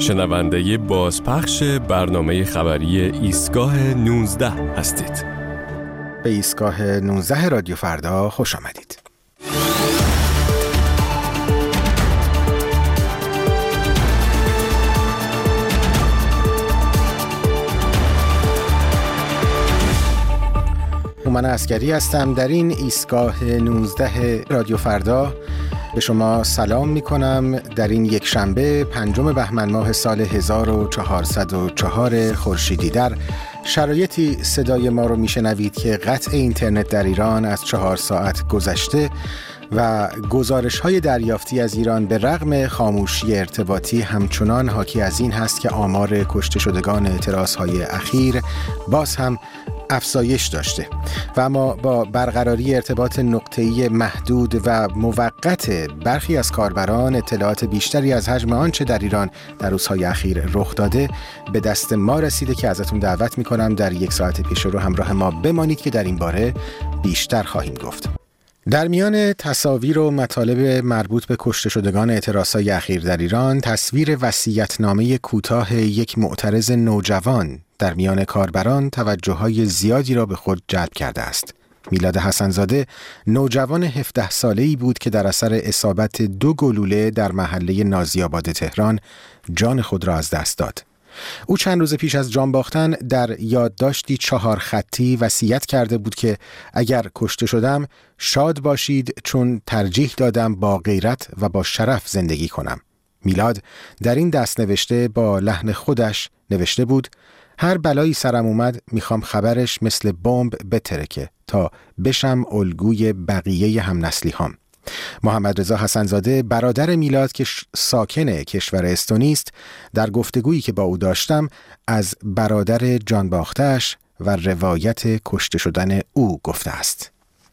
شنونده بازپخش برنامه خبری ایستگاه 19 هستید. به ایستگاه 19 رادیو فردا خوش آمدید. من عسکری هستم. در این ایستگاه 19 رادیو فردا به شما سلام می کنم. در این یک شنبه 5 بهمن ماه سال 1404 خورشیدی در شرایطی صدای ما رو می شنوید که قطع اینترنت در ایران از 4 ساعت گذشته و گزارش‌های دریافتی از ایران به رغم خاموشی ارتباطی همچنان حاکی از این هست که آمار کشته شدگان اعتراض‌های اخیر باز هم افزایش داشته و اما با برقراری ارتباط نقطه‌ای محدود و موقت برخی از کاربران اطلاعات بیشتری از حجم آنچه در ایران در روزهای اخیر رخ داده به دست ما رسیده که ازتون دعوت می‌کنم در یک ساعت پیش رو همراه ما بمانید که در این باره بیشتر خواهیم گفت. در میان تصاویر و مطالب مربوط به کشته شدگان اعتراضهای اخیر در ایران، تصویر وصیت‌نامه کوتاه یک معترض نوجوان در میان کاربران توجه‌های زیادی را به خود جلب کرده است. میلاد حسن‌زاده نوجوان 17 ساله‌ای بود که در اثر اصابت 2 گلوله در محله نازی‌آباد تهران جان خود را از دست داد. او چند روز پیش از جان باختن در یادداشتی 4 خطی وصیت کرده بود که اگر کشته شدم شاد باشید چون ترجیح دادم با غیرت و با شرف زندگی کنم. میلاد در این دست نوشته با لحن خودش نوشته بود: هر بلایی سرم اومد میخوام خبرش مثل بمب بترکه تا بشم الگوی بقیه همنسلی هام. محمد رضا حسن‌زاده برادر میلاد که ساکن کشور استونی است در گفتگویی که با او داشتم از برادر جان باخته‌اش و روایت کشته شدن او گفته است.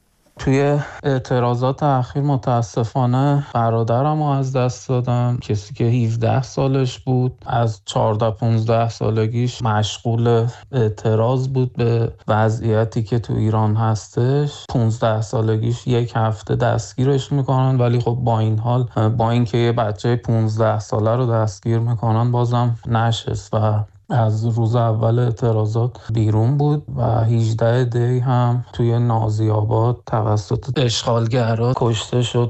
توی اعتراضات اخیر متاسفانه برادرم رو از دست دادم، کسی که 17 سالش بود. از 14-15 سالگیش مشغول اعتراض بود به وضعیتی که تو ایران هستش. 15 سالگیش 1 هفته دستگیرش میکنن، ولی خب با این حال، با اینکه یه بچه 15 ساله رو دستگیر میکنن، بازم نشست و از روز اول اعتراضات بیرون بود و 18 دی هم توی نازی‌آباد توسط اشغالگرا کشته شد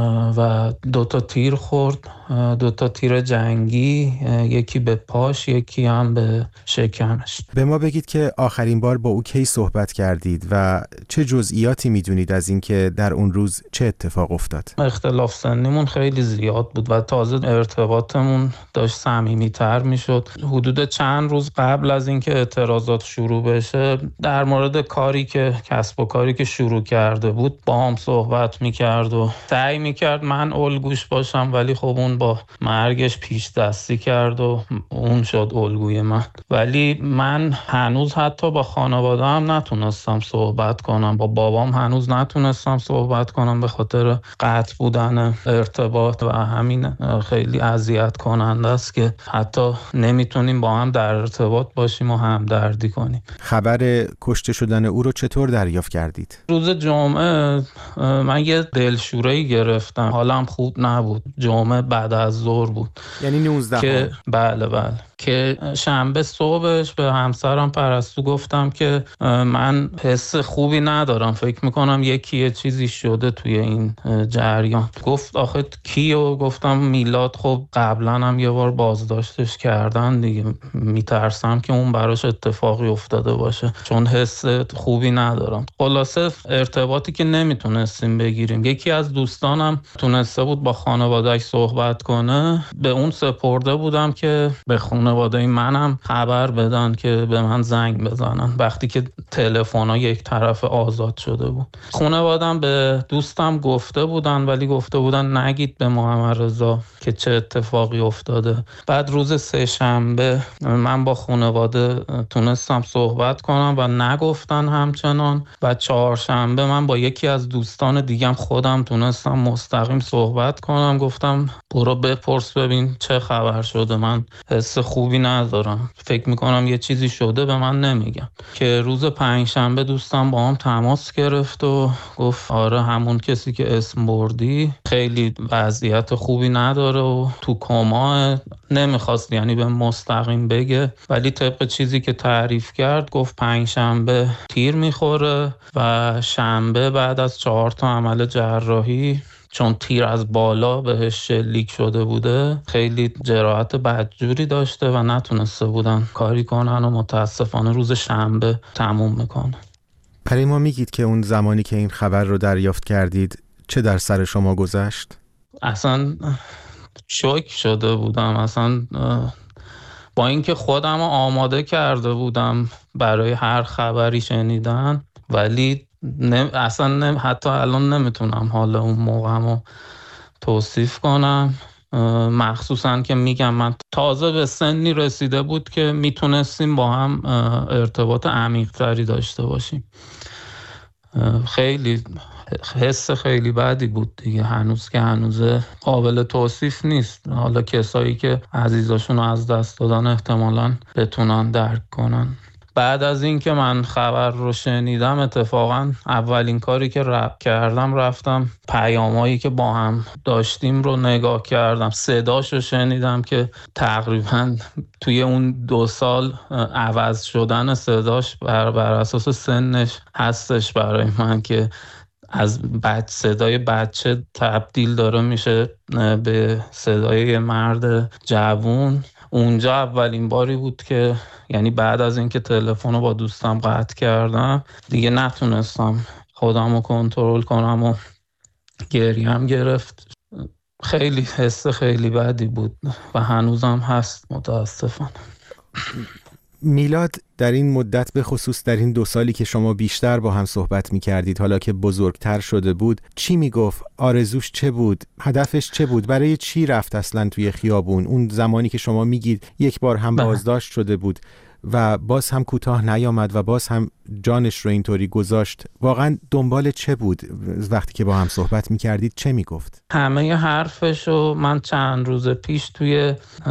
و 2 تیر خورد، 2 تیر جنگی، یکی به پاش، یکی هم به شکمش. به ما بگید که آخرین بار با او کی صحبت کردید و چه جزئیاتی میدونید از این که در اون روز چه اتفاق افتاد؟ اختلاف سنیمون خیلی زیاد بود و تازه ارتباطمون داشت صمیمیت‌تر میشد. حدود چند روز قبل از اینکه اعتراضات شروع بشه در مورد کاری که کسب و کاری که شروع کرده بود با هم صحبت میکرد و سعی میکرد من الگوش باشم، ولی خب اون با مرگش پیش دستی کرد و اون شد الگوی من. ولی من هنوز حتی با خانواده هم نتونستم صحبت کنم، با بابام هنوز نتونستم صحبت کنم به خاطر قطع بودن ارتباط و همین خیلی اذیت کننده است که حتی نمیتونیم با هم در ارتباط باشیم و همدردی کنیم. خبر کشته شدن او رو چطور دریافت کردید؟ روز جمعه من یه دلشوره‌ای گرفتم، حالم خوب نبود. جمعه بعد از ظهر بود، یعنی 19 که بله که شنبه صبحش به همسرم پرستو گفتم که من حس خوبی ندارم، فکر میکنم یه چیزی شده توی این جریان. گفت آخه کیو؟ گفتم میلاد. خب قبلا هم یه بار بازداشتش کردن دیگه، میترسم که اون براش اتفاقی افتاده باشه چون حس خوبی ندارم. خلاصه ارتباطی که نمیتونستیم بگیریم. یکی از دوستانم تونسته بود با خانواده‌اش صحبت کنه، به اون سپرده بودم که به خانواده منم خبر بدن که به من زنگ بزنن وقتی که تلفن‌ها یک طرف آزاد شده بود. خانواده‌ام به دوستم گفته بودن، ولی گفته بودن نگید به محمد رضا که چه اتفاقی افتاده. بعد روز 3 شنبه من با خانواده تونستم صحبت کنم و نگفتن همچنان، و 4 شنبه من با یکی از دوستان دیگم خودم تونستم مستقیم صحبت کنم. گفتم برو بپرس ببین چه خبر شده، من حس خوبی ندارم، فکر میکنم یه چیزی شده به من نمیگن. که روز پنجشنبه دوستم با هم تماس گرفت و گفت آره همون کسی که اسم بردی خیلی وضعیت خوبی نداره و تو کما. نمیخواست یعنی به مستقیم بگه، ولی طبق چیزی که تعریف کرد گفت پنجشنبه تیر میخوره و شنبه بعد از 4 تا عمل جراحی، چون تیر از بالا بهش شلیک شده بوده، خیلی جراحت بدجوری داشته و نتونسته بودن کاری کنن و متاسفانه روز شنبه تموم میکنه. برای ما میگید که اون زمانی که این خبر رو دریافت کردید چه در سر شما گذشت؟ اصلا شوک شده بودم، اصلا با اینکه خودم آماده کرده بودم برای هر خبری شنیدن، ولی اصلا حتی الان نمیتونم حالا اون موقعمو توصیف کنم. مخصوصا که میگم من تازه به سنی رسیده بود که میتونستیم با هم ارتباط عمیق‌تری داشته باشیم. خیلی حس خیلی بدی بود دیگه، هنوز که هنوزه قابل توصیف نیست. حالا کسایی که عزیزاشون رو از دست دادن احتمالاً بتونن درک کنن. بعد از این که من خبر رو شنیدم اتفاقا اولین کاری که کردم رفتم پیامایی که با هم داشتیم رو نگاه کردم، صداش رو شنیدم که تقریبا توی اون 2 سال عوض شدن صداش بر اساس سنش هستش برای من، که از صدای بچه تبدیل داره میشه به صدای مرد جوون. اونجا اولین باری بود که یعنی بعد از اینکه تلفن رو با دوستم قطع کردم دیگه نتونستم خودم رو کنترل کنم و گریم گرفت. خیلی حس خیلی بدی بود و هنوزم هست متاسفانه. میلاد در این مدت به خصوص در این 2 سالی که شما بیشتر با هم صحبت می کردید، حالا که بزرگتر شده بود، چی می گفت؟ آرزوش چه بود؟ هدفش چه بود؟ برای چی رفت اصلا توی خیابون؟ اون زمانی که شما میگید یک بار هم بازداشت شده بود و باز هم کوتاه نیامد و باز هم جانش رو اینطوری گذاشت، واقعا دنبال چه بود؟ وقتی که با هم صحبت میکردید چه میگفت؟ همه حرفشو من چند روز پیش توی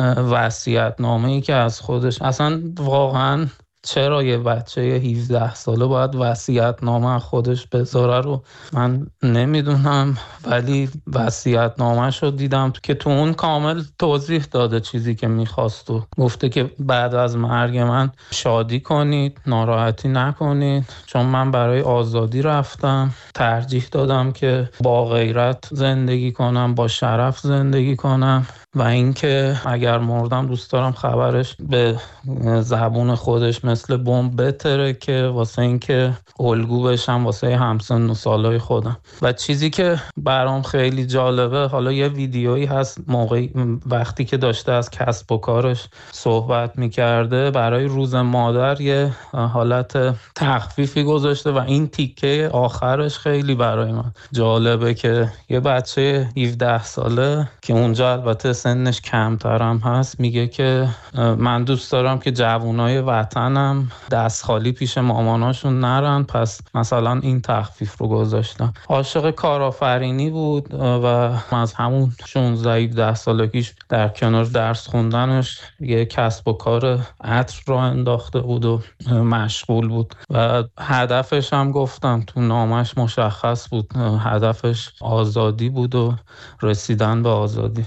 وصیت‌نامه‌ای که از خودش، اصلا واقعا چرا یه بچه 17 ساله باید وصیت‌نامه خودش بذاره رو من نمیدونم، ولی وصیت‌نامه‌ش رو دیدم که تو اون کامل توضیح داده چیزی که میخواست و گفته که بعد از مرگ من شادی کنید، ناراحتی نکنید، چون من برای آزادی رفتم، ترجیح دادم که با غیرت زندگی کنم، با شرف زندگی کنم و اینکه اگر مردم دوست دارم خبرش به زبون خودش مثل بمب بتره که واسه اینکه الگو بشم واسه همسن و سالای خودم. و چیزی که برام خیلی جالبه، حالا یه ویدیویی هست وقتی که داشته از کسب و کارش صحبت میکرده، برای روز مادر یه حالت تخفیفی گذاشته و این تیکه آخرش خیلی برای من جالبه که یه بچه 17 ساله که اونجا البته سنش کمترم هست میگه که من دوست دارم که جوانای وطنم دست خالی پیش ماماناشون نرن، پس مثلا این تخفیف رو گذاشتم. عاشق کارآفرینی بود و از همون 16-17 سالگیش در کنار درس خوندنش یه کسب و کار عطر رو انداخته بود و مشغول بود و هدفش هم گفتم تو نامش مشخص بود، هدفش آزادی بود و رسیدن به آزادی.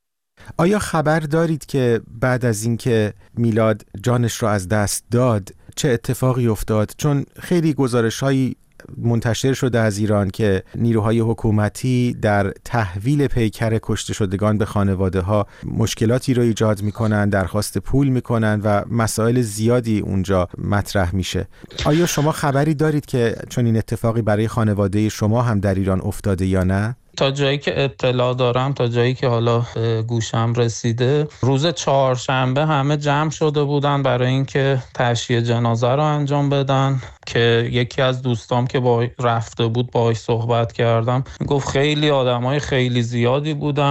آیا خبر دارید که بعد از اینکه میلاد جانش رو از دست داد چه اتفاقی افتاد؟ چون خیلی گزارش‌هایی منتشر شده از ایران که نیروهای حکومتی در تحویل پیکر کشته شدگان به خانواده‌ها مشکلاتی رو ایجاد می‌کنن، درخواست پول می‌کنن و مسائل زیادی اونجا مطرح میشه. آیا شما خبری دارید که چون این اتفاقی برای خانواده شما هم در ایران افتاده یا نه؟ تا جایی که اطلاع دارم، تا جایی که حالا گوشم رسیده، روز 4شنبه همه جمع شده بودن برای اینکه تشییع جنازه رو انجام بدن که یکی از دوستام که با رفته بود باهاش صحبت کردم گفت خیلی آدمای خیلی زیادی بودن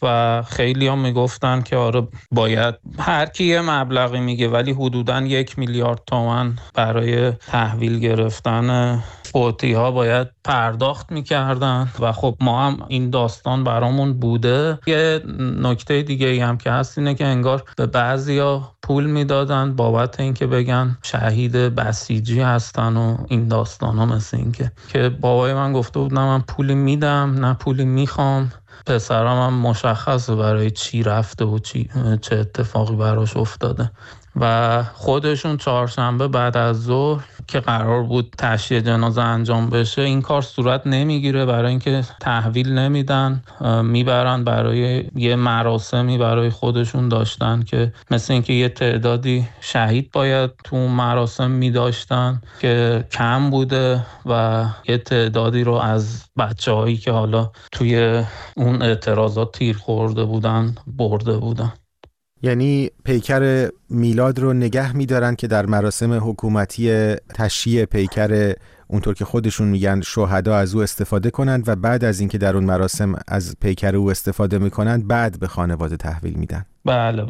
و خیلی هم میگفتن که آره باید هر کی یه مبلغی میگه ولی حدوداً 1 میلیارد تومان برای تحویل گرفتن فوتی ها باید پرداخت میکردن و خب ما هم این داستان برامون بوده. یه نکته دیگه هم که هست اینه که انگار به بعضیا پول میدادن بابت اینکه بگن شهید بسیجی هستن و این داستان ها، مثل این که بابای من گفته بود نه من پولی میدم نه پولی میخوام، پسرم هم مشخصه برای چی رفته و چه اتفاقی براش افتاده. و خودشون چهارشنبه بعد از ظهر که قرار بود تشییع جنازه انجام بشه این کار صورت نمیگیره، برای اینکه تحویل نمیدن، میبرن برای یه مراسمی برای خودشون داشتن که مثل اینکه یه تعدادی شهید باید تو اون مراسم میداشتن که کم بوده و یه تعدادی رو از بچه‌هایی که حالا توی اون اعتراضات تیر خورده بودن برده بودن. یعنی پیکر میلاد رو نگه می‌دارن که در مراسم حکومتی تشییع پیکر اونطور که خودشون میگن شهدا از او استفاده کنند و بعد از اینکه در اون مراسم از پیکر او استفاده میکنند بعد به خانواده تحویل میدن. بله.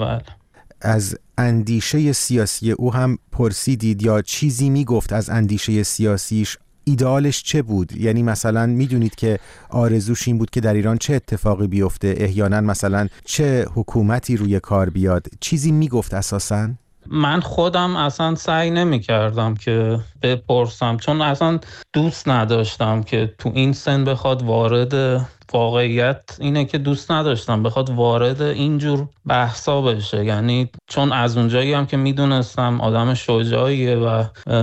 از اندیشه سیاسی او هم پرسیدید یا چیزی میگفت از اندیشه سیاسیش؟ ایدئالش چه بود؟ یعنی مثلا میدونید که آرزوش این بود که در ایران چه اتفاقی بیفته، احیانا مثلا چه حکومتی روی کار بیاد؟ چیزی میگفت اساساً؟ من خودم اصلا سعی نمی کردم که بپرسم، چون اصلا دوست نداشتم که تو این سن بخواد وارد، واقعیت اینه که دوست نداشتم بخواد وارد اینجور بحثا بشه. یعنی چون از اونجایی هم که میدونستم آدم شجاعیه و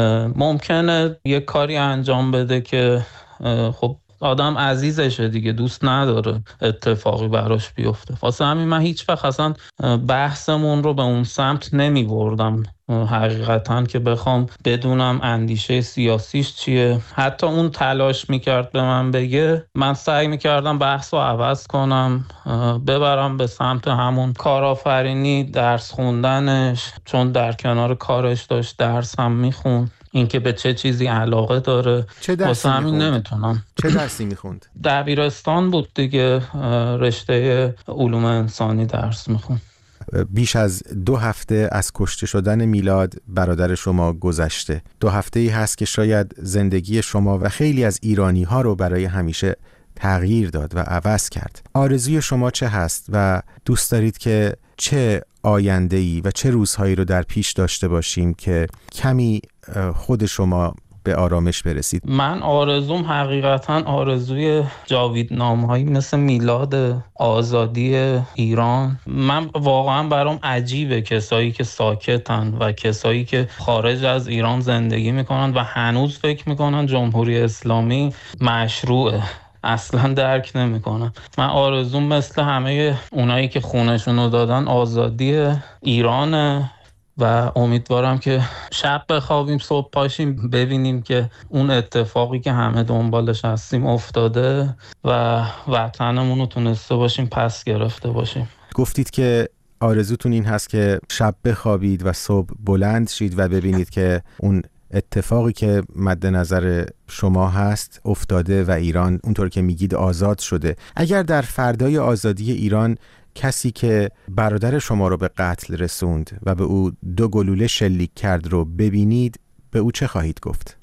ممکنه یه کاری انجام بده که خب آدم عزیزشه دیگه، دوست نداره اتفاقی براش بیفته. واسه همین من هیچ وقت اصلا بحثمون رو به اون سمت نمی بردم حقیقتا که بخوام بدونم اندیشه سیاسیش چیه. حتی اون تلاش میکرد به من بگه، من سعی میکردم بحث رو عوض کنم، ببرم به سمت همون کارآفرینی، درس خوندنش، چون در کنار کارش داشت درس هم میخوند، اینکه به چه چیزی علاقه داره. چه درسی همین نمیتونم. چه درسی میخوند؟ دبیرستان بود دیگه، رشته علوم انسانی درس میخوند. بیش از 2 هفته از کشته شدن میلاد برادر شما گذشته. 2 هفته‌ای هست که شاید زندگی شما و خیلی از ایرانی ها رو برای همیشه تغییر داد و عوض کرد. آرزوی شما چه هست و دوست دارید که چه آینده‌ای و چه روزهایی رو در پیش داشته باشیم که کمی خود شما به آرامش برسید؟ من آرزوم حقیقتا آرزوی جاویدنامه‌هایی مثل میلاد، آزادی ایران. من واقعا برام عجیبه کسایی که ساکتن و کسایی که خارج از ایران زندگی میکنن و هنوز فکر میکنن جمهوری اسلامی مشروعه. اصلا درک نمیکنم. من آرزوم مثل همه اونایی که خونشونو دادن آزادی ایرانه و امیدوارم که شب بخوابیم صبح پاشیم ببینیم که اون اتفاقی که همه دنبالش هستیم افتاده و وطنمون رو تونسته باشیم پس گرفته باشیم. گفتید که آرزوتون این هست که شب بخوابید و صبح بلند شید و ببینید که اون اتفاقی که مد نظر شما هست افتاده و ایران اونطور که میگید آزاد شده. اگر در فردای آزادی ایران کسی که برادر شما رو به قتل رسوند و به او 2 گلوله شلیک کرد رو ببینید، به او چه خواهید گفت؟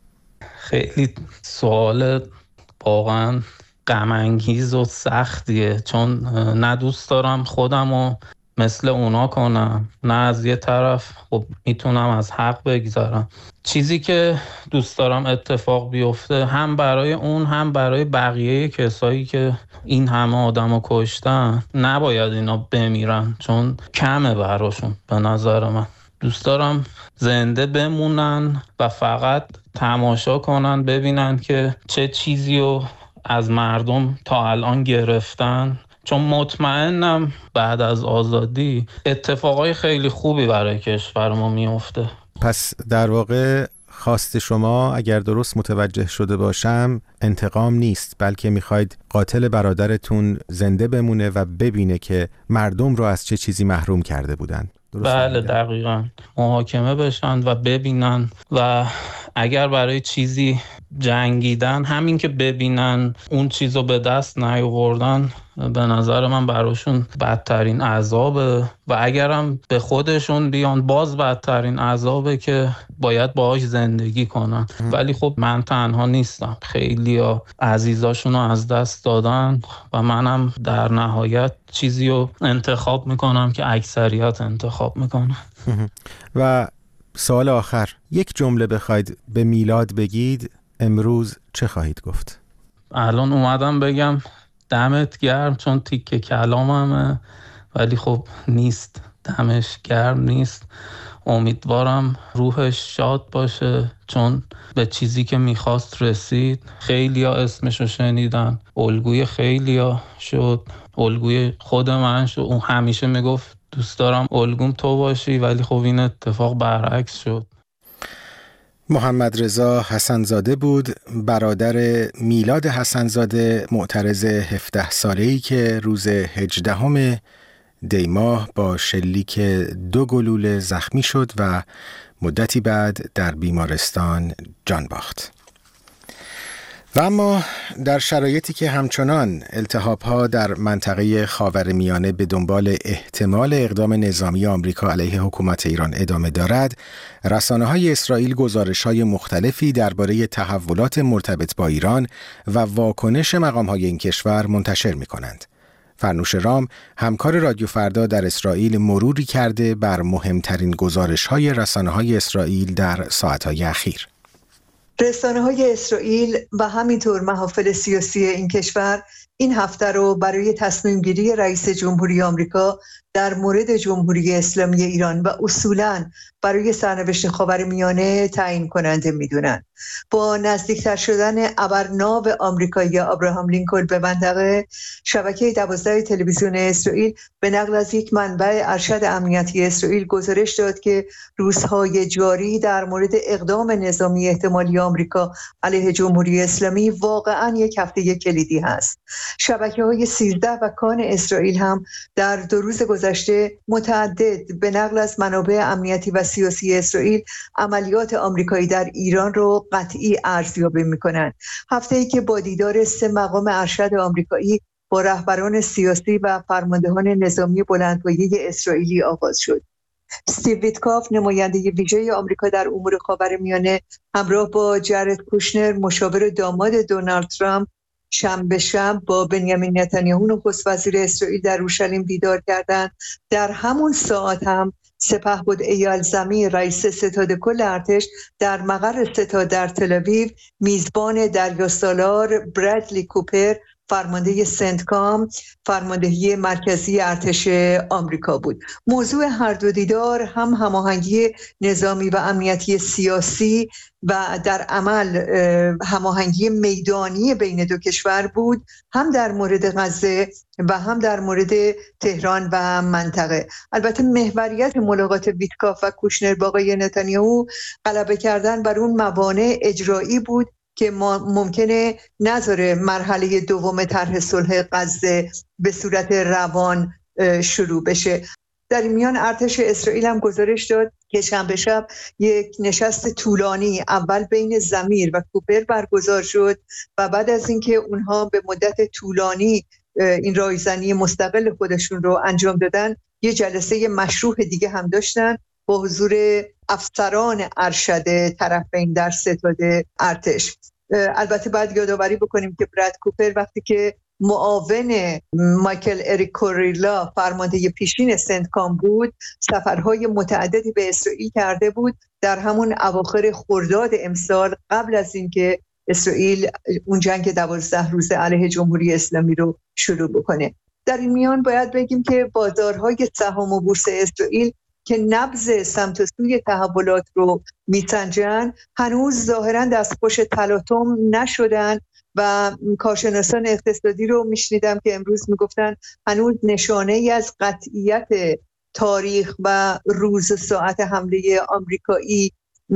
خیلی سوال واقعا غم انگیز و سختیه، چون نه دوست دارم خودم رو مثل اونا کنم، نه از یه طرف خب میتونم از حق بگذارم. چیزی که دوست دارم اتفاق بیفته هم برای اون هم برای بقیه کسایی که این همه آدمو کشتن، نباید اینا بمیرن، چون کمه براشون. به نظر من دوست دارم زنده بمونن و فقط تماشا کنن، ببینن که چه چیزی رو از مردم تا الان گرفتن، چون مطمئنم بعد از آزادی اتفاقای خیلی خوبی برای کشور ما میفته. پس در واقع خواست شما اگر درست متوجه شده باشم انتقام نیست، بلکه میخواید قاتل برادرتون زنده بمونه و ببینه که مردم رو از چه چیزی محروم کرده بودن. بله دقیقاً، محاکمه بشن و ببینن و اگر برای چیزی جنگیدن، همین که ببینن اون چیزو به دست نیاوردن به نظر من براشون بدترین عذابه و اگرم به خودشون بیان باز بدترین عذابه که باید باهاش زندگی کنن. ولی خب من تنها نیستم، خیلی ها عزیزاشونو از دست دادن و منم در نهایت چیزی رو انتخاب میکنم که اکثریت انتخاب میکنن. و سوال آخر، یک جمله بخواید به میلاد بگید امروز چه خواهید گفت؟ الان اومدم بگم دمت گرم چون تیکه کلاممه، ولی خب نیست، دمش گرم نیست. امیدوارم روحش شاد باشه چون به چیزی که میخواست رسید. خیلی ها اسمشو شنیدن، الگوی خیلی ها شد، الگوی خود من شد. اون همیشه میگفت دوست دارم الگوم تو باشی، ولی خب این اتفاق برعکس شد. محمد رضا حسن‌زاده بود، برادر میلاد حسن‌زاده، معترض 17 ساله‌ای که روز 18 دی ماه با شلیک 2 گلوله زخمی شد و مدتی بعد در بیمارستان جان باخت. و اما در شرایطی که همچنان التهاب‌ها در منطقه خاورمیانه به دنبال احتمال اقدام نظامی آمریکا علیه حکومت ایران ادامه دارد، رسانه‌های اسرائیل گزارش‌های مختلفی درباره تحولات مرتبط با ایران و واکنش مقام‌های این کشور منتشر می‌کنند. فرنوش رام، همکار رادیو فردا در اسرائیل، مروری کرده بر مهمترین گزارش‌های رسانه‌های اسرائیل در ساعت‌های اخیر. رسانه‌های اسرائیل و همینطور محافل سیاسی این کشور این هفته رو برای تصمیم گیری رئیس جمهوری آمریکا در مورد جمهوری اسلامی ایران و اصولاً برای سرنوشت خاورمیانه تعیین کننده می‌دونن. با نزدیکتر شدن ابرناو آمریکایی ابراهام لینکلن به منطقه، شبکه 12 تلویزیون اسرائیل به نقل از یک منبع ارشد امنیتی اسرائیل گزارش داد که روزهای جاری در مورد اقدام نظامی احتمالی آمریکا علیه جمهوری اسلامی واقعاً یک هفته کلیدی هست. شبکه‌های 13 و کان اسرائیل هم در 2 روز گذشته متعدد به نقل از منابع امنیتی و سیاسی اسرائیل عملیات آمریکایی در ایران رو قطعی ارزیابی می‌کنند. هفته‌ای که با دیدار 3 مقام ارشد آمریکایی با رهبران سیاسی و فرماندهان نظامی بلندپایه اسرائیلی آغاز شد. استیو ویتکاف، نماینده ویژه آمریکا در امور خاورمیانه، همراه با جرد کوشنر، مشاور داماد دونالد ترامپ، شنبه شب با بنیامین نتانیاهو نخست وزیر اسرائیل در اورشلیم دیدار کردند. در همون ساعت هم سپهبد ایال زمیر، رئیس ستاد کل ارتش، در مقر ستاد در تل آویو میزبان دریاسالار برادلی کوپر، فرمانده سنتکام، فرماندهی مرکزی ارتش آمریکا بود. موضوع هر دو دیدار هم هماهنگی نظامی و امنیتی سیاسی و در عمل هماهنگی میدانی بین دو کشور بود، هم در مورد غزه و هم در مورد تهران و منطقه. البته محوریت ملاقات ویتکاف و کوشنر با آقای نتانیاهو غلبه کردن بر اون موانع اجرایی بود که ممکنه نذاره مرحله دوم طرح صلح غزه به صورت روان شروع بشه. در این میان ارتش اسرائیل هم گزارش داد که شنبه شب یک نشست طولانی اول بین زمیر و کوپر برگزار شد و بعد از اینکه اونها به مدت طولانی این رایزنی مستقل خودشون رو انجام دادن، یه جلسه مشروع دیگه هم داشتن با حضور افسران ارشد طرفین در ستاد ارتش. البته باید یادآوری بکنیم که براد کوپر وقتی که معاون مایکل اریک کوریلا فرمانده پیشین سنتکام بود، سفرهای متعددی به اسرائیل کرده بود در همون اواخر خرداد امسال، قبل از اینکه اسرائیل اون جنگ 12 روزه علیه جمهوری اسلامی رو شروع بکنه. در این میان باید بگیم که بازارهای سهام و بورس اسرائیل که نبض سمت سوی تحولات رو میسنجن، هنوز ظاهراً دستخوش تلاطم نشدن و کارشناسان اقتصادی رو میشنیدم که امروز میگفتن هنوز نشانه ای از قطعیت تاریخ و روز و ساعت حمله آمریکایی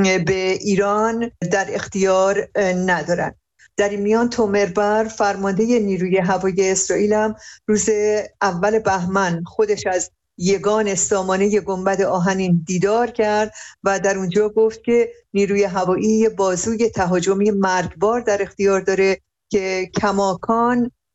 به ایران در اختیار ندارن. در این میان تومربر، فرمانده نیروی هوایی اسرائیل، هم روز اول بهمن خودش از یگان سامانه گنبد آهنین دیدار کرد و در اونجا گفت که نیروی هوایی بازوی تهاجمی مرگبار در اختیار داره که کماکان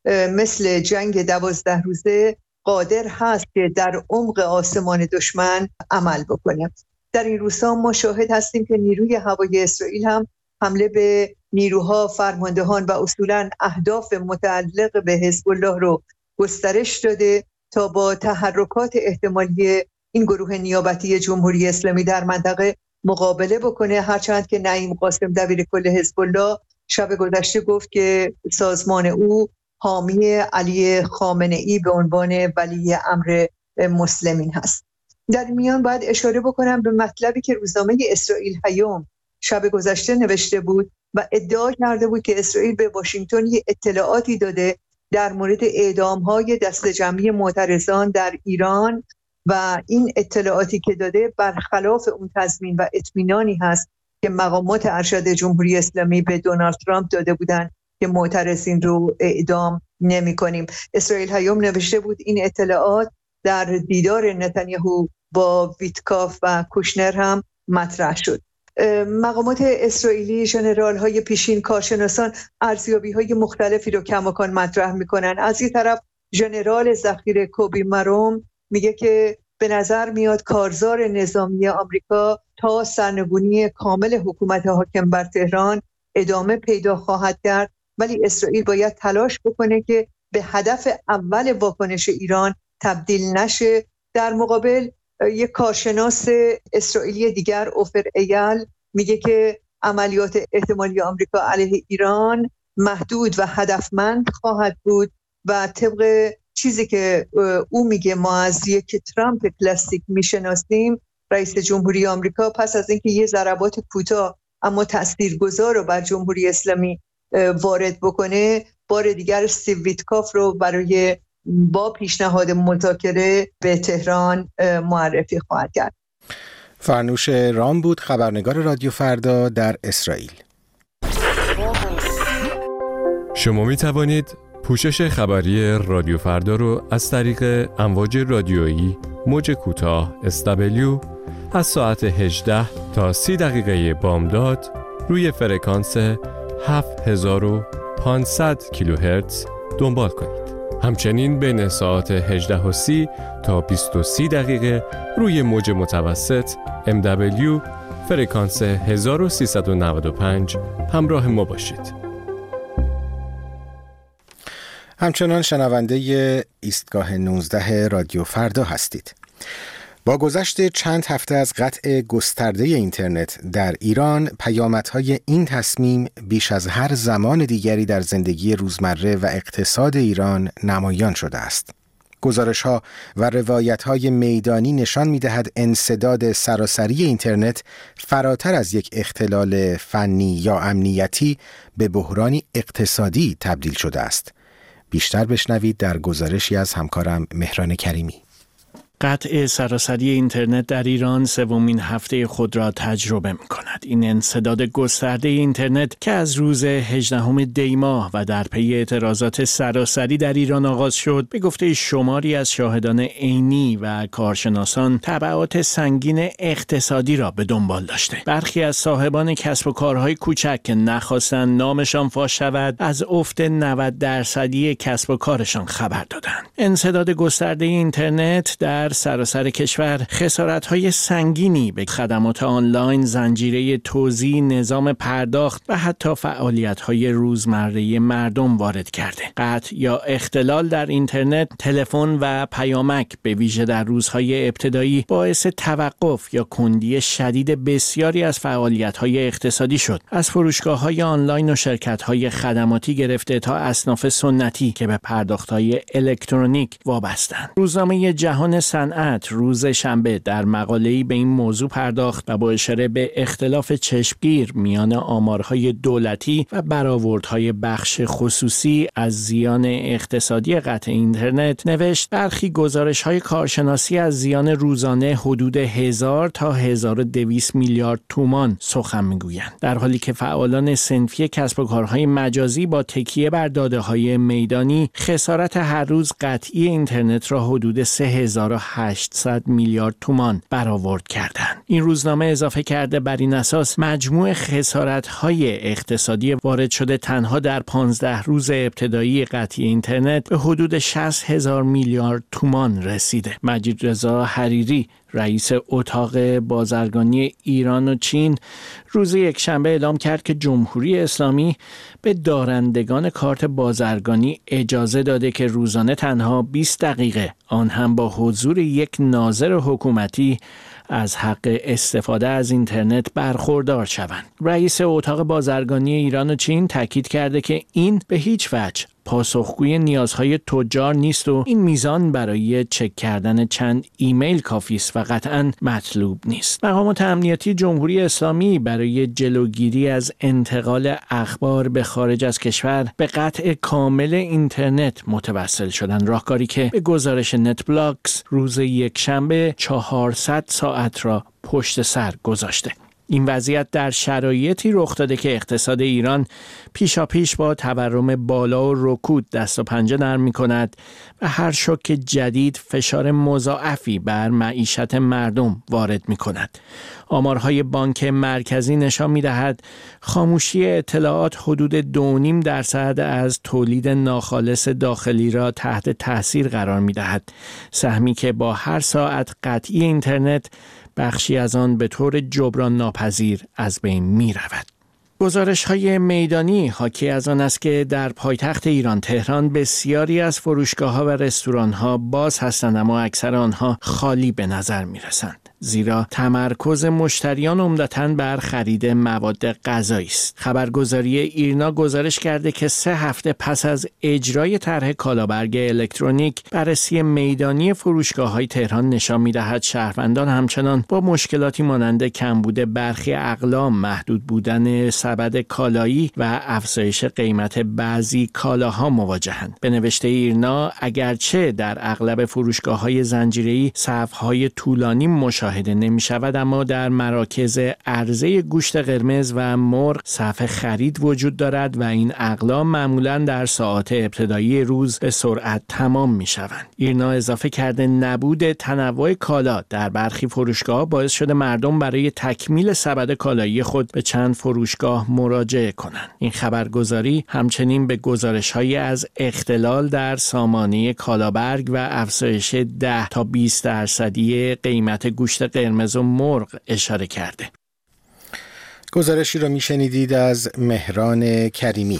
مثل جنگ 12 روزه قادر هست که در عمق آسمان دشمن عمل بکنه. در این روزها ما شاهد هستیم که نیروی هوایی اسرائیل هم حمله به نیروها، فرماندهان و اصولاً اهداف متعلق به حزب الله رو گسترش داده تا با تحرکات احتمالی این گروه نیابتی جمهوری اسلامی در منطقه مقابله بکنه، هرچند که نعیم قاسم دبیرکل حزب الله شب گذشته گفت که سازمان او حامی علی خامنه‌ای به عنوان ولی امر مسلمین هست. در میان باید اشاره بکنم به مطلبی که روزنامه اسرائیل هیوم شب گذشته نوشته بود و ادعا کرده بود که اسرائیل به واشنگتن اطلاعاتی داده در مورد اعدام‌های دسته جمعی معترضان در ایران و این اطلاعاتی که داده برخلاف اون تضمین و اطمینانی هست که مقامات ارشد جمهوری اسلامی به دونالد ترامپ داده بودند که معترضین رو اعدام نمی‌کنیم. اسرائیل هیوم نوشته بود این اطلاعات در دیدار نتانیاهو با ویتکاف و کوشنر هم مطرح شد. مقامات اسرائیلی، ژنرال‌های پیشین، کارشناسان ارزیابی‌های مختلفی رو کماکان مطرح می‌کنن. از این طرف ژنرال ذخیره کوبی مروم میگه که به نظر میاد کارزار نظامی آمریکا تا سرنگونی کامل حکومت حاکم بر تهران ادامه پیدا خواهد کرد، ولی اسرائیل باید تلاش بکنه که به هدف اول واکنش ایران تبدیل نشه. در مقابل یک کارشناس اسرائیلی دیگر، اوفر ایل، میگه که عملیات احتمالی آمریکا علیه ایران محدود و هدفمند خواهد بود و طبق چیزی که او میگه ما از یک ترامپ کلاسیک میشناسیم، رئیس جمهوری آمریکا پس از اینکه یه ضربات کوتاه اما تاثیرگذار رو بر جمهوری اسلامی وارد بکنه، بار دیگر استیو ویتکاف رو برای با پیشنهاد مذاکره به تهران معرفی خواهد کرد. فرنوش رام بود، خبرنگار رادیو فردا در اسرائیل. شما می توانید پوشش خبری رادیو فردا رو از طریق امواج رادیویی موج کوتاه SW از ساعت 18 تا 30 دقیقه بامداد روی فرکانس 7500 کیلوهرتز دنبال کنید. همچنین بین ساعت 18:30 تا 20:30 دقیقه روی موج متوسط MW فرکانس 1395 همراه ما باشید. همچنان شنونده ایستگاه 19 رادیو فردا هستید. با گذشت چند هفته از قطع گسترده اینترنت در ایران، پیامدهای این تصمیم بیش از هر زمان دیگری در زندگی روزمره و اقتصاد ایران نمایان شده است. گزارش‌ها و روایت‌های میدانی نشان می‌دهد انسداد سراسری اینترنت فراتر از یک اختلال فنی یا امنیتی به بحرانی اقتصادی تبدیل شده است. بیشتر بشنوید در گزارشی از همکارم مهران کریمی. قطع سراسری اینترنت در ایران سومین هفته خود را تجربه می‌کند. این انسداد گسترده اینترنت که از روز 18 دی ماه و در پی اعتراضات سراسری در ایران آغاز شد، به گفته شماری از شاهدان عینی و کارشناسان تبعات سنگین اقتصادی را به دنبال داشته. برخی از صاحبان کسب و کارهای کوچک که نخواستند نامشان فاش شود، از افت 90% کسب و کارشان خبر دادند. انسداد گسترده اینترنت در سراسر کشور خسارت‌های سنگینی به خدمات آنلاین، زنجیره توزیع، نظام پرداخت و حتی فعالیت‌های روزمره مردم وارد کرده. قطع یا اختلال در اینترنت، تلفن و پیامک به ویژه در روزهای ابتدایی باعث توقف یا کندی شدید بسیاری از فعالیت‌های اقتصادی شد. از فروشگاه‌های آنلاین و شرکت‌های خدماتی گرفته تا اصناف سنتی که به پرداخت‌های الکترونیک وابستند. روزنامه جهان صنعت روز شنبه در مقاله‌ای به این موضوع پرداخت و با اشاره به اختلاف چشمگیر میان آمارهای دولتی و برآوردهای بخش خصوصی از زیان اقتصادی قطع اینترنت نوشت برخی گزارش‌های کارشناسی از زیان روزانه حدود 1000 تا 1200 میلیارد تومان سخن میگویند، در حالی که فعالان صنفی کسب و کارهای مجازی با تکیه بر داده‌های میدانی خسارت هر روز قطعی اینترنت را حدود 3800 میلیارد تومان برآورد کردند. این روزنامه اضافه کرده بر این اساس مجموع خسارت‌های اقتصادی وارد شده تنها در 15 روز ابتدایی قطعی اینترنت به حدود 60,000 میلیارد تومان رسیده. مجید رضا حریری رئیس اتاق بازرگانی ایران و چین روز یکشنبه اعلام کرد که جمهوری اسلامی به دارندگان کارت بازرگانی اجازه داده که روزانه تنها 20 دقیقه، آن هم با حضور یک ناظر حکومتی، از حق استفاده از اینترنت برخوردار شوند. رئیس اتاق بازرگانی ایران و چین تاکید کرده که این به هیچ وجه پاسخگوی نیازهای تجار نیست و این میزان برای چک کردن چند ایمیل کافی است و قطعاً مطلوب نیست. مقامات امنیتی جمهوری اسلامی برای جلوگیری از انتقال اخبار به خارج از کشور به قطع کامل اینترنت متوسل شدند، راهکاری که به گزارش نتبلاکس روز یکشنبه 400 ساعت را پشت سر گذاشته. این وضعیت در شرایطی رخ داده که اقتصاد ایران پیشاپیش با تورم بالا و رکود دست و پنجه نرم می‌کند و هر شوک جدید فشار مضاعفی بر معیشت مردم وارد می‌کند. آمارهای بانک مرکزی نشان می‌دهد خاموشی اطلاعات حدود 2.5% از تولید ناخالص داخلی را تحت تاثیر قرار می‌دهد. سهمی که با هر ساعت قطعی اینترنت بخشی از آن به طور جبران ناپذیر از بین می رود. گزارش‌های میدانی حاکی از آن است که در پایتخت ایران تهران بسیاری از فروشگاه‌ها و رستوران‌ها باز هستند، اما اکثر آنها خالی به نظر می‌رسند. زیرا تمرکز مشتریان عمدتاً بر خرید مواد غذایی است. خبرگزاری ایرنا گزارش کرده که 3 هفته پس از اجرای طرح کالابرگ الکترونیک، بررسی میدانی فروشگاه‌های تهران نشان می‌دهد شهروندان همچنان با مشکلاتی مانند کمبود برخی اقلام، محدود بودن سبد کالایی و افزایش قیمت بعضی کالاها مواجهند. به نوشته ایرنا، اگرچه در اغلب فروشگاه‌های زنجیره‌ای صف‌های طولانی مشاهده نمی شود، اما در مراکز عرضه گوشت قرمز و مرغ صف خرید وجود دارد و این اقلام معمولاً در ساعات ابتدایی روز به سرعت تمام می شوند. ایرنا اضافه کرده نبود تنوع کالا در برخی فروشگاه باعث شده مردم برای تکمیل سبد کالایی خود به چند فروشگاه مراجعه کنند. این خبرگزاری همچنین به گزارش‌های از اختلال در سامانه کالابرگ و افزایش 10 تا 20% قیمت گوشت قرمز و مرغ اشاره کرده. گزارشی رو میشنیدید از مهران کریمی.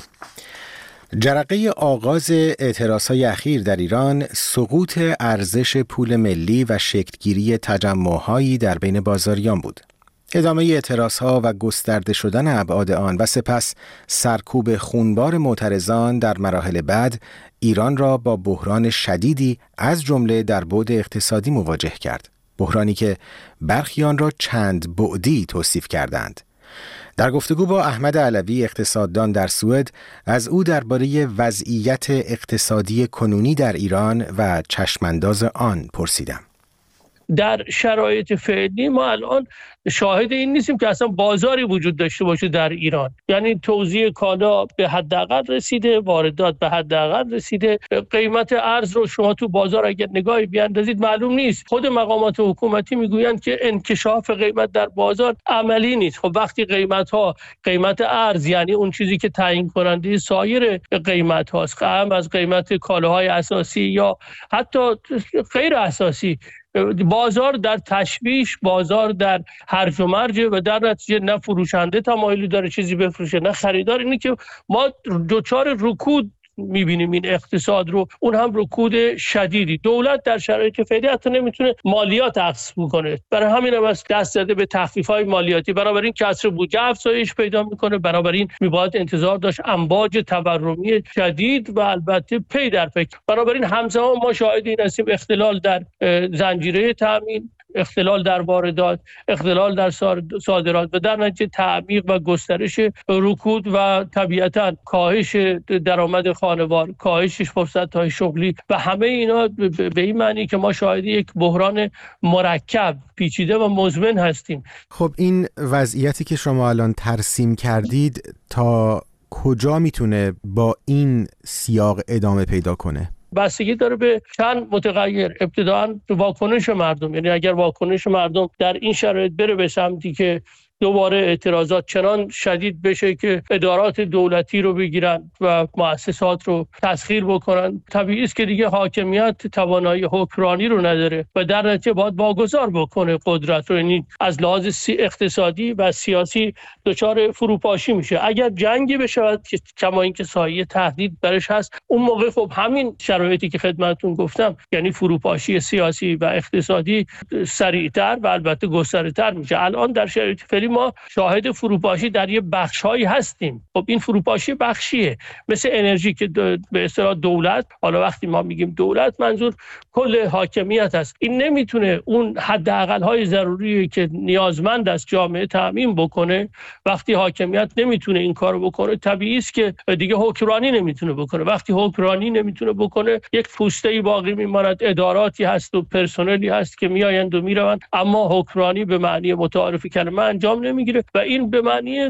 جرقه آغاز اعتراضهای اخیر در ایران سقوط ارزش پول ملی و شکلگیری تجمع‌هایی در بین بازاریان بود. ادامه اعتراضها و گسترده شدن ابعاد آن و سپس سرکوب خونبار معترضان در مراحل بعد ایران را با بحران شدیدی از جمله در بعد اقتصادی مواجه کرد. بحرانی که برخی آن را چند بعدی توصیف کردند. در گفتگو با احمد علوی اقتصاددان در سوئد از او درباره وضعیت اقتصادی کنونی در ایران و چشمانداز آن پرسیدم. در شرایط فعلی ما الان شاهد این نیستیم که اصلا بازاری وجود داشته باشه در ایران. یعنی توزیع کالا به حداقل رسیده، واردات به حداقل رسیده. قیمت ارز رو شما تو بازار اگر نگاهی بیاندازید معلوم نیست. خود مقامات حکومتی میگویند که انکشاف قیمت در بازار عملی نیست. خب وقتی قیمت ارز، یعنی اون چیزی که تعیین کننده سایر قیمت هاست، هم از قیمت کالاهای اساسی یا حتی غیر اساسی، بازار در تشویش، بازار در هرج و مرج و در نتیجه نه فروشنده تمایلی داره چیزی بفروشه نه خریدار. اینه که ما دوچار رکود میبینیم این اقتصاد رو، اون هم رکود شدیدی. دولت در شرایط فعلی حتی نمیتونه مالیات اخذ بکنه، برای همین هم دست زده به تخفیف‌های مالیاتی. بنابراین کسر بودجه افزایش پیدا میکنه، بنابراین میباید انتظار داشت امواج تورمی شدید و البته پی در پی. بنابراین همزمان ما شاهد این هستیم اختلال در زنجیره تامین، اختلال در واردات، اختلال در صادرات و در نتیجه تعمیق و گسترش رکود و طبیعتاً کاهش درآمد خانوار، کاهش فرصت‌های شغلی و همه اینا به این معنی که ما شاهد یک بحران مرکب، پیچیده و مزمن هستیم. خب این وضعیتی که شما الان ترسیم کردید تا کجا میتونه با این سیاق ادامه پیدا کنه؟ بستگی داره به چند متغیر. ابتداً واکنش مردم، یعنی اگر واکنش مردم در این شرایط بره به سمتی که دوباره اعتراضات چنان شدید بشه که ادارات دولتی رو بگیرن و مؤسسات رو تسخیر بکنن، طبیعی است که دیگه حاکمیت توانایی حکمرانی رو نداره و در نتیجه باید واگذار بکنه قدرت رو. یعنی از لحاظ اقتصادی و سیاسی دچار فروپاشی میشه. اگر جنگی بشه که کما اینکه سایه تهدید برش هست، اون موقع خب همین شرایطی که خدمتتون گفتم، یعنی فروپاشی سیاسی و اقتصادی سریعتر و البته گسترده‌تر میشه. الان در شرایط ما شاهد فروپاشی در یه بخش‌هایی هستیم. خب این فروپاشی بخشیه، مثل انرژی که به اصطلاح دولت، حالا وقتی ما میگیم دولت منظور کل حاکمیت است، این نمیتونه اون حداقل‌های ضروری که نیازمند است جامعه تامین بکنه. وقتی حاکمیت نمیتونه این کارو بکنه، طبیعی است که دیگه حکمرانی نمیتونه بکنه. وقتی حکمرانی نمیتونه بکنه، یک پوسته‌ای باقی میماند، اداراتی هست و پرسنلی هست که میآیند و میروند، اما حکمرانی به معنی متعارف کلمه انجام نمیگیره و این به معنی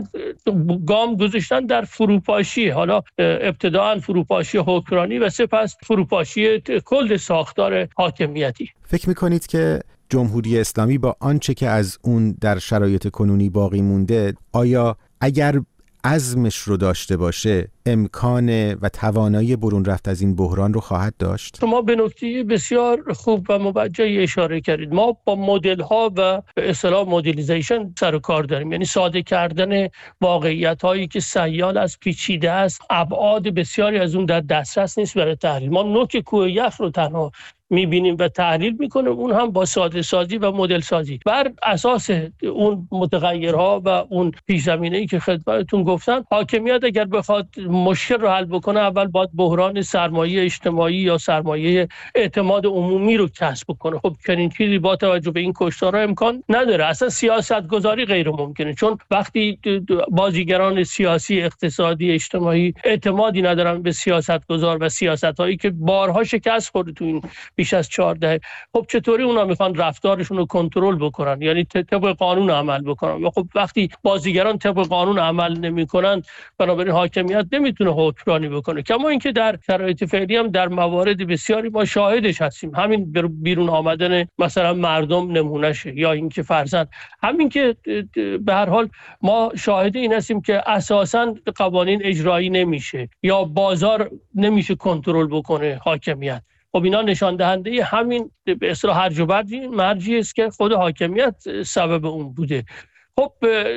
گام گذاشتن در فروپاشی. حالا ابتداء فروپاشی حکمرانی و سپس فروپاشی کل ساختار حاکمیتی. فکر میکنید که جمهوری اسلامی با آنچه که از اون در شرایط کنونی باقی مونده، آیا اگر عزمش رو داشته باشه امکان و توانایی برون رفت از این بحران رو خواهد داشت؟ شما به نکته بسیار خوب و موجهی اشاره کردید. ما با مدل ها و به اصطلاح مدلیزیشن سر و کار داریم، یعنی ساده کردن واقعیت هایی که سیال از پیچیده است. ابعاد بسیاری از اون در دسترس نیست برای تحلیل. ما نوک کوه یخ رو تنها میبینیم و تحلیل میکنیم، اون هم با ساده سازی و مدل سازی بر اساس اون متغیرها و اون پیش زمینه‌ای که خدمتتون گفتم. حاکمیت اگر بخواد مشکل رو حل بکنه، اول باید بحران سرمایه اجتماعی یا سرمایه اعتماد عمومی رو کسب کنه. خب چنین چیزی با توجه به این کشتارها امکان نداره. اصلا سیاست گذاری غیر ممکنه، چون وقتی بازیگران سیاسی، اقتصادی، اجتماعی اعتمادی ندارن به سیاست گذار و سیاست‌هایی که بارها شکست خورده تو این بیش از 4 دهه، خب چطوری اونا میخوان رفتارشون رو کنترل بکنن، یعنی طبق قانون عمل بکنن؟ و خب وقتی بازیگران طبق قانون عمل نمیکنن، بنابراین حاکمیت نمیتونه حکمرانی بکنه. کما اینکه در شرایط فعلی هم در موارد بسیاری ما شاهدش هستیم. همین بیرون آمدن مثلا مردم نمونهشه، یا اینکه فرضاً همین که به هر حال ما شاهد این هستیم که اساساً قوانین اجرایی نمیشه یا بازار نمیشه کنترل بکنه حاکمیت. خب اینا نشان دهنده همین به اصطلاح هرج و مرجی است که خود حاکمیت سبب اون بوده. خب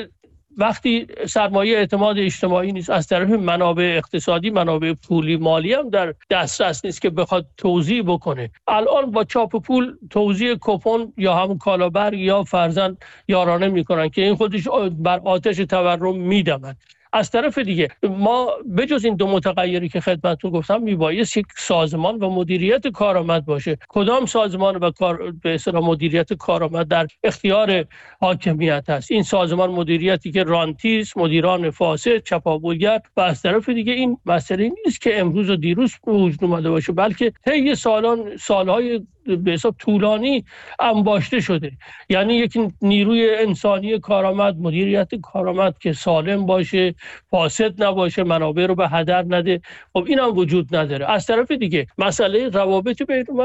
وقتی سرمایه اعتماد اجتماعی نیست، از طرف منابع اقتصادی، منابع پولی مالی هم در دسترس نیست که بخواد توزیع بکنه. الان با چاپ پول توزیع کوپن یا همون کالابر یا فرزند یارانه میکنن که این خودش بر آتش تورم میدمد. از طرف دیگه ما بجز این دو متغیری که خدمتتون گفتم میبایست یک سازمان و مدیریت کارآمد باشه. کدام سازمان و به اصطلاح مدیریت کارآمد در اختیار حاکمیت هست؟ این سازمان مدیریتی که رانتیست، مدیران فاسد، چپاولگر، و از طرف دیگه این مسئله نیست که امروز و دیروز به وجود اومده باشه، بلکه طی سالهای به حساب طولانی انباشته شده. یعنی یک نیروی انسانی کارآمد، مدیریت کارآمد که سالم باشه، فاسد نباشه، منابع رو به هدر نده، خب این هم وجود نداره. از طرف دیگه مسئله روابط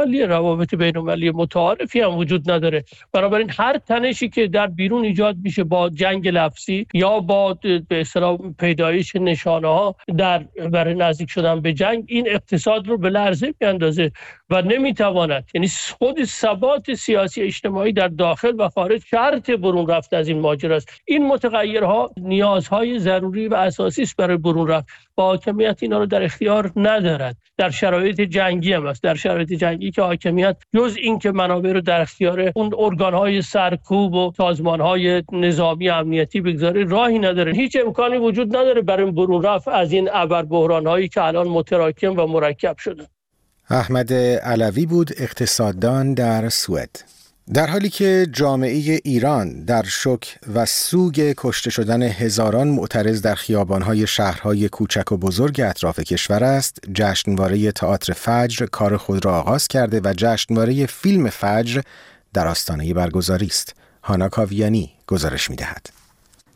بین‌المللی متعارفی هم وجود نداره. بنابراین هر تنشی که در بیرون ایجاد میشه با جنگ لفظی یا با به اصطلاح پیدایش نشانه‌ها برای نزدیک شدن به جنگ، این اقتصاد رو به لرزه میاندازه و نمیتواند، یعنی خود ثبات سیاسی اجتماعی در داخل و خارج شرط برون رفت از این ماجرا است. این متغیرها نیازهای ضروری و اساسی است برای برون رفت. با حاکمیت اینا رو در اختیار ندارد. در شرایط جنگی هم است، در شرایط جنگی که حاکمیت جز این که منابع رو در اختیار اون ارگان‌های سرکوب و سازمان‌های نظامی امنیتی بگذاره، راهی نداره. هیچ امکانی وجود نداره برای برون رفت از این ابربحران‌هایی که الان متراکم و مرکب شده. احمد علوی بود، اقتصاددان در سوئد. در حالی که جامعه ایران در شوک و سوگ کشته شدن هزاران معترض در خیابان‌های شهرهای کوچک و بزرگ اطراف کشور است، جشنواره تئاتر فجر کار خود را آغاز کرده و جشنواره فیلم فجر در آستانه برگزاری است. هانا کاویانی گزارش می‌دهد.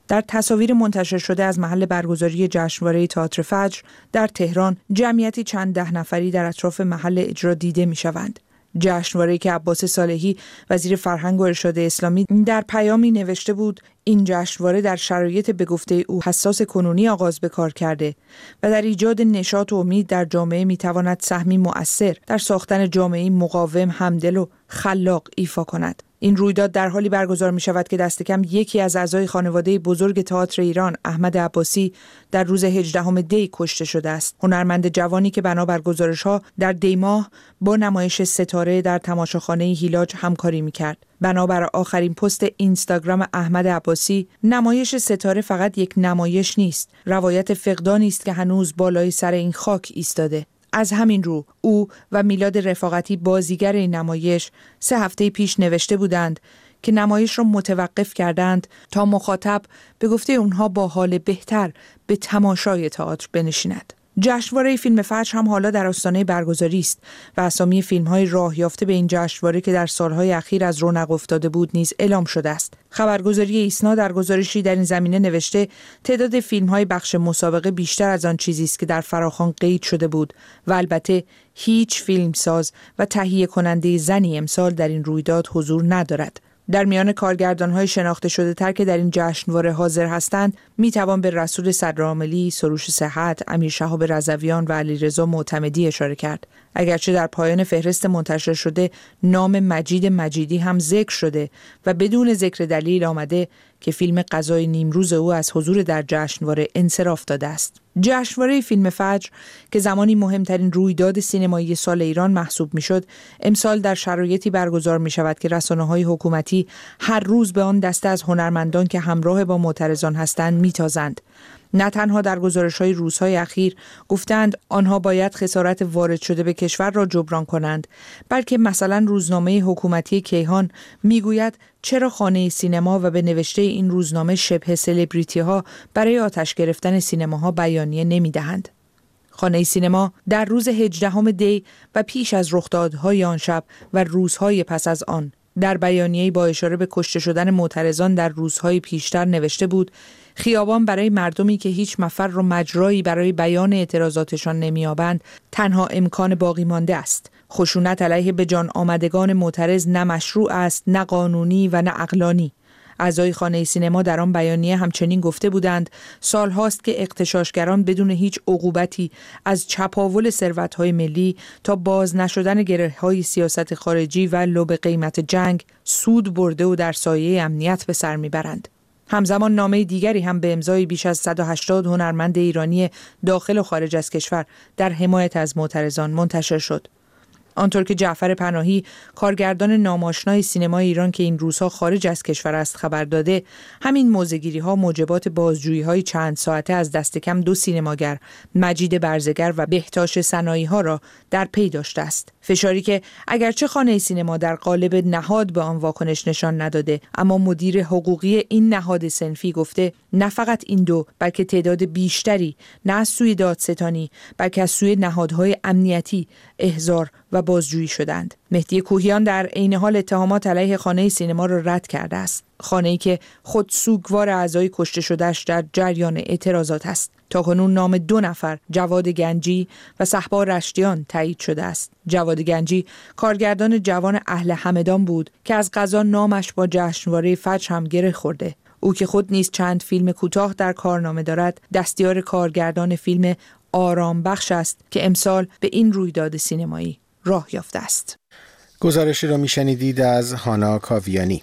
در تصاویر منتشر شده از محل برگزاری جشنواره تئاتر فجر در تهران، جمعیتی چند ده نفری در اطراف محل اجرا دیده می‌شوند. جشنواره‌ای که عباس صالحی وزیر فرهنگ و ارشاد اسلامی در پیامی نوشته بود این جشنواره در شرایط به گفته او حساس کنونی آغاز به کار کرده و در ایجاد نشاط و امید در جامعه میتواند سهمی مؤثر در ساختن جامعه‌ای مقاوم، همدل و خلاق ایفا کند. این رویداد در حالی برگزار می شود که دست کم یکی از اعضای خانواده بزرگ تئاتر ایران، احمد عباسی، در روز 18 دی کشته شده است. هنرمند جوانی که بنا بر گزارش‌ها در دی ماه با نمایش ستاره در تماشاخانه هیلاج همکاری می‌کرد. بنابر آخرین پست اینستاگرام احمد عباسی، نمایش ستاره فقط یک نمایش نیست، روایت فقدانی است که هنوز بالای سر این خاک ایستاده. از همین رو او و میلاد رفاقتی بازیگر این نمایش 3 هفته پیش نوشته بودند که نمایش را متوقف کردند تا مخاطب به گفته اونها با حال بهتر به تماشای تئاتر بنشیند. جشنواره فیلم فجر هم حالا در آستانه برگزاری است و اسامی فیلم‌های راه یافته به این جشنواره که در سال‌های اخیر از رونق افتاده بود نیز اعلام شده است. خبرگزاری ایسنا در گزارشی در این زمینه نوشته تعداد فیلم‌های بخش مسابقه بیشتر از آن چیزی است که در فراخوان قید شده بود و البته هیچ فیلمساز و تهیه کننده زنی امسال در این رویداد حضور ندارد. در میان کارگردان‌های شناخته شده تر که در این جشنواره حاضر هستند میتوان به رسول صدرعاملی، سروش صحت، امیر شهاب رضویان و علیرضا معتمدی اشاره کرد. اگرچه در پایان فهرست منتشر شده نام مجید مجیدی هم ذکر شده و بدون ذکر دلیل آمده که فیلم غذای نیمروز او از حضور در جشنواره انصراف داده است. جشنواره فیلم فجر که زمانی مهمترین رویداد سینمایی سال ایران محسوب میشد، امسال در شرایطی برگزار می شود که رسانه‌های حکومتی هر روز به آن دسته از هنرمندان که همراه با معترضان هستند میتازند. نه تنها در گزارش‌های روزهای اخیر گفتند آنها باید خسارت وارد شده به کشور را جبران کنند، بلکه مثلا روزنامه حکومتی کیهان میگوید چرا خانه سینما و به نوشته این روزنامه شبه سلبریتی ها برای آتش گرفتن سینماها بیانیه نمیدهند. خانه سینما در روز 18 دی و پیش از رخدادهای آن شب و روزهای پس از آن در بیانیه‌ای با اشاره به کشته شدن معترضان در روزهای پیشتر نوشته بود خیابان برای مردمی که هیچ مفر و مجرایی برای بیان اعتراضاتشان نمی‌یابند تنها امکان باقی مانده است. خشونت علیه به جان آمدگان معترض نه مشروع است، نه قانونی و نه عقلانی. اعضای خانه سینما در آن بیانیه همچنین گفته بودند سال هاست که اغتشاشگران بدون هیچ عقوبتی از چپاول ثروت‌های ملی تا باز نشدن گره‌های سیاست خارجی و لب قیمت جنگ سود برده و در سایه امنیت به سر میبرند. همزمان نامه دیگری هم به امضای بیش از 180 هنرمند ایرانی داخل و خارج از کشور در حمایت از معترضان منتشر شد. آنطور که جعفر پناهی، کارگردان ناماشنای سینمای ایران که این روزها خارج از کشور است خبر داده، همین موضع‌گیری‌ها موجبات بازجویی‌های چند ساعته از دست کم 2 سینماگر، مجید برزگر و بهتاش سنایی‌ها را در پی داشته است. فشاری که اگرچه خانه سینما در قالب نهاد به آن واکنش نشان نداده، اما مدیر حقوقی این نهاد صنفی گفته نه فقط این 2 بلکه تعداد بیشتری نه از سوی دادستانی بلکه از سوی نهادهای امنیتی احضار و بازجویی شدند. مهدی کوهیان در عین حال اتهامات علیه خانه سینما را رد کرده است. خانه‌ای که خود سوگوار اعضای کشته شده‌اش در جریان اعتراضات است. تاکنون نام 2 نفر، جواد گنجی و صهبا رشتیان تایید شده است. جواد گنجی کارگردان جوان اهل همدان بود که از قضا نامش با جشنواره فجر هم گره خورده. او که خود نیز چند فیلم کوتاه در کارنامه دارد، دستیار کارگردان فیلم آرام بخش است که امسال به این رویداد سینمایی راه یافته است. گزارشی را میشنیدید از هانا کاویانی.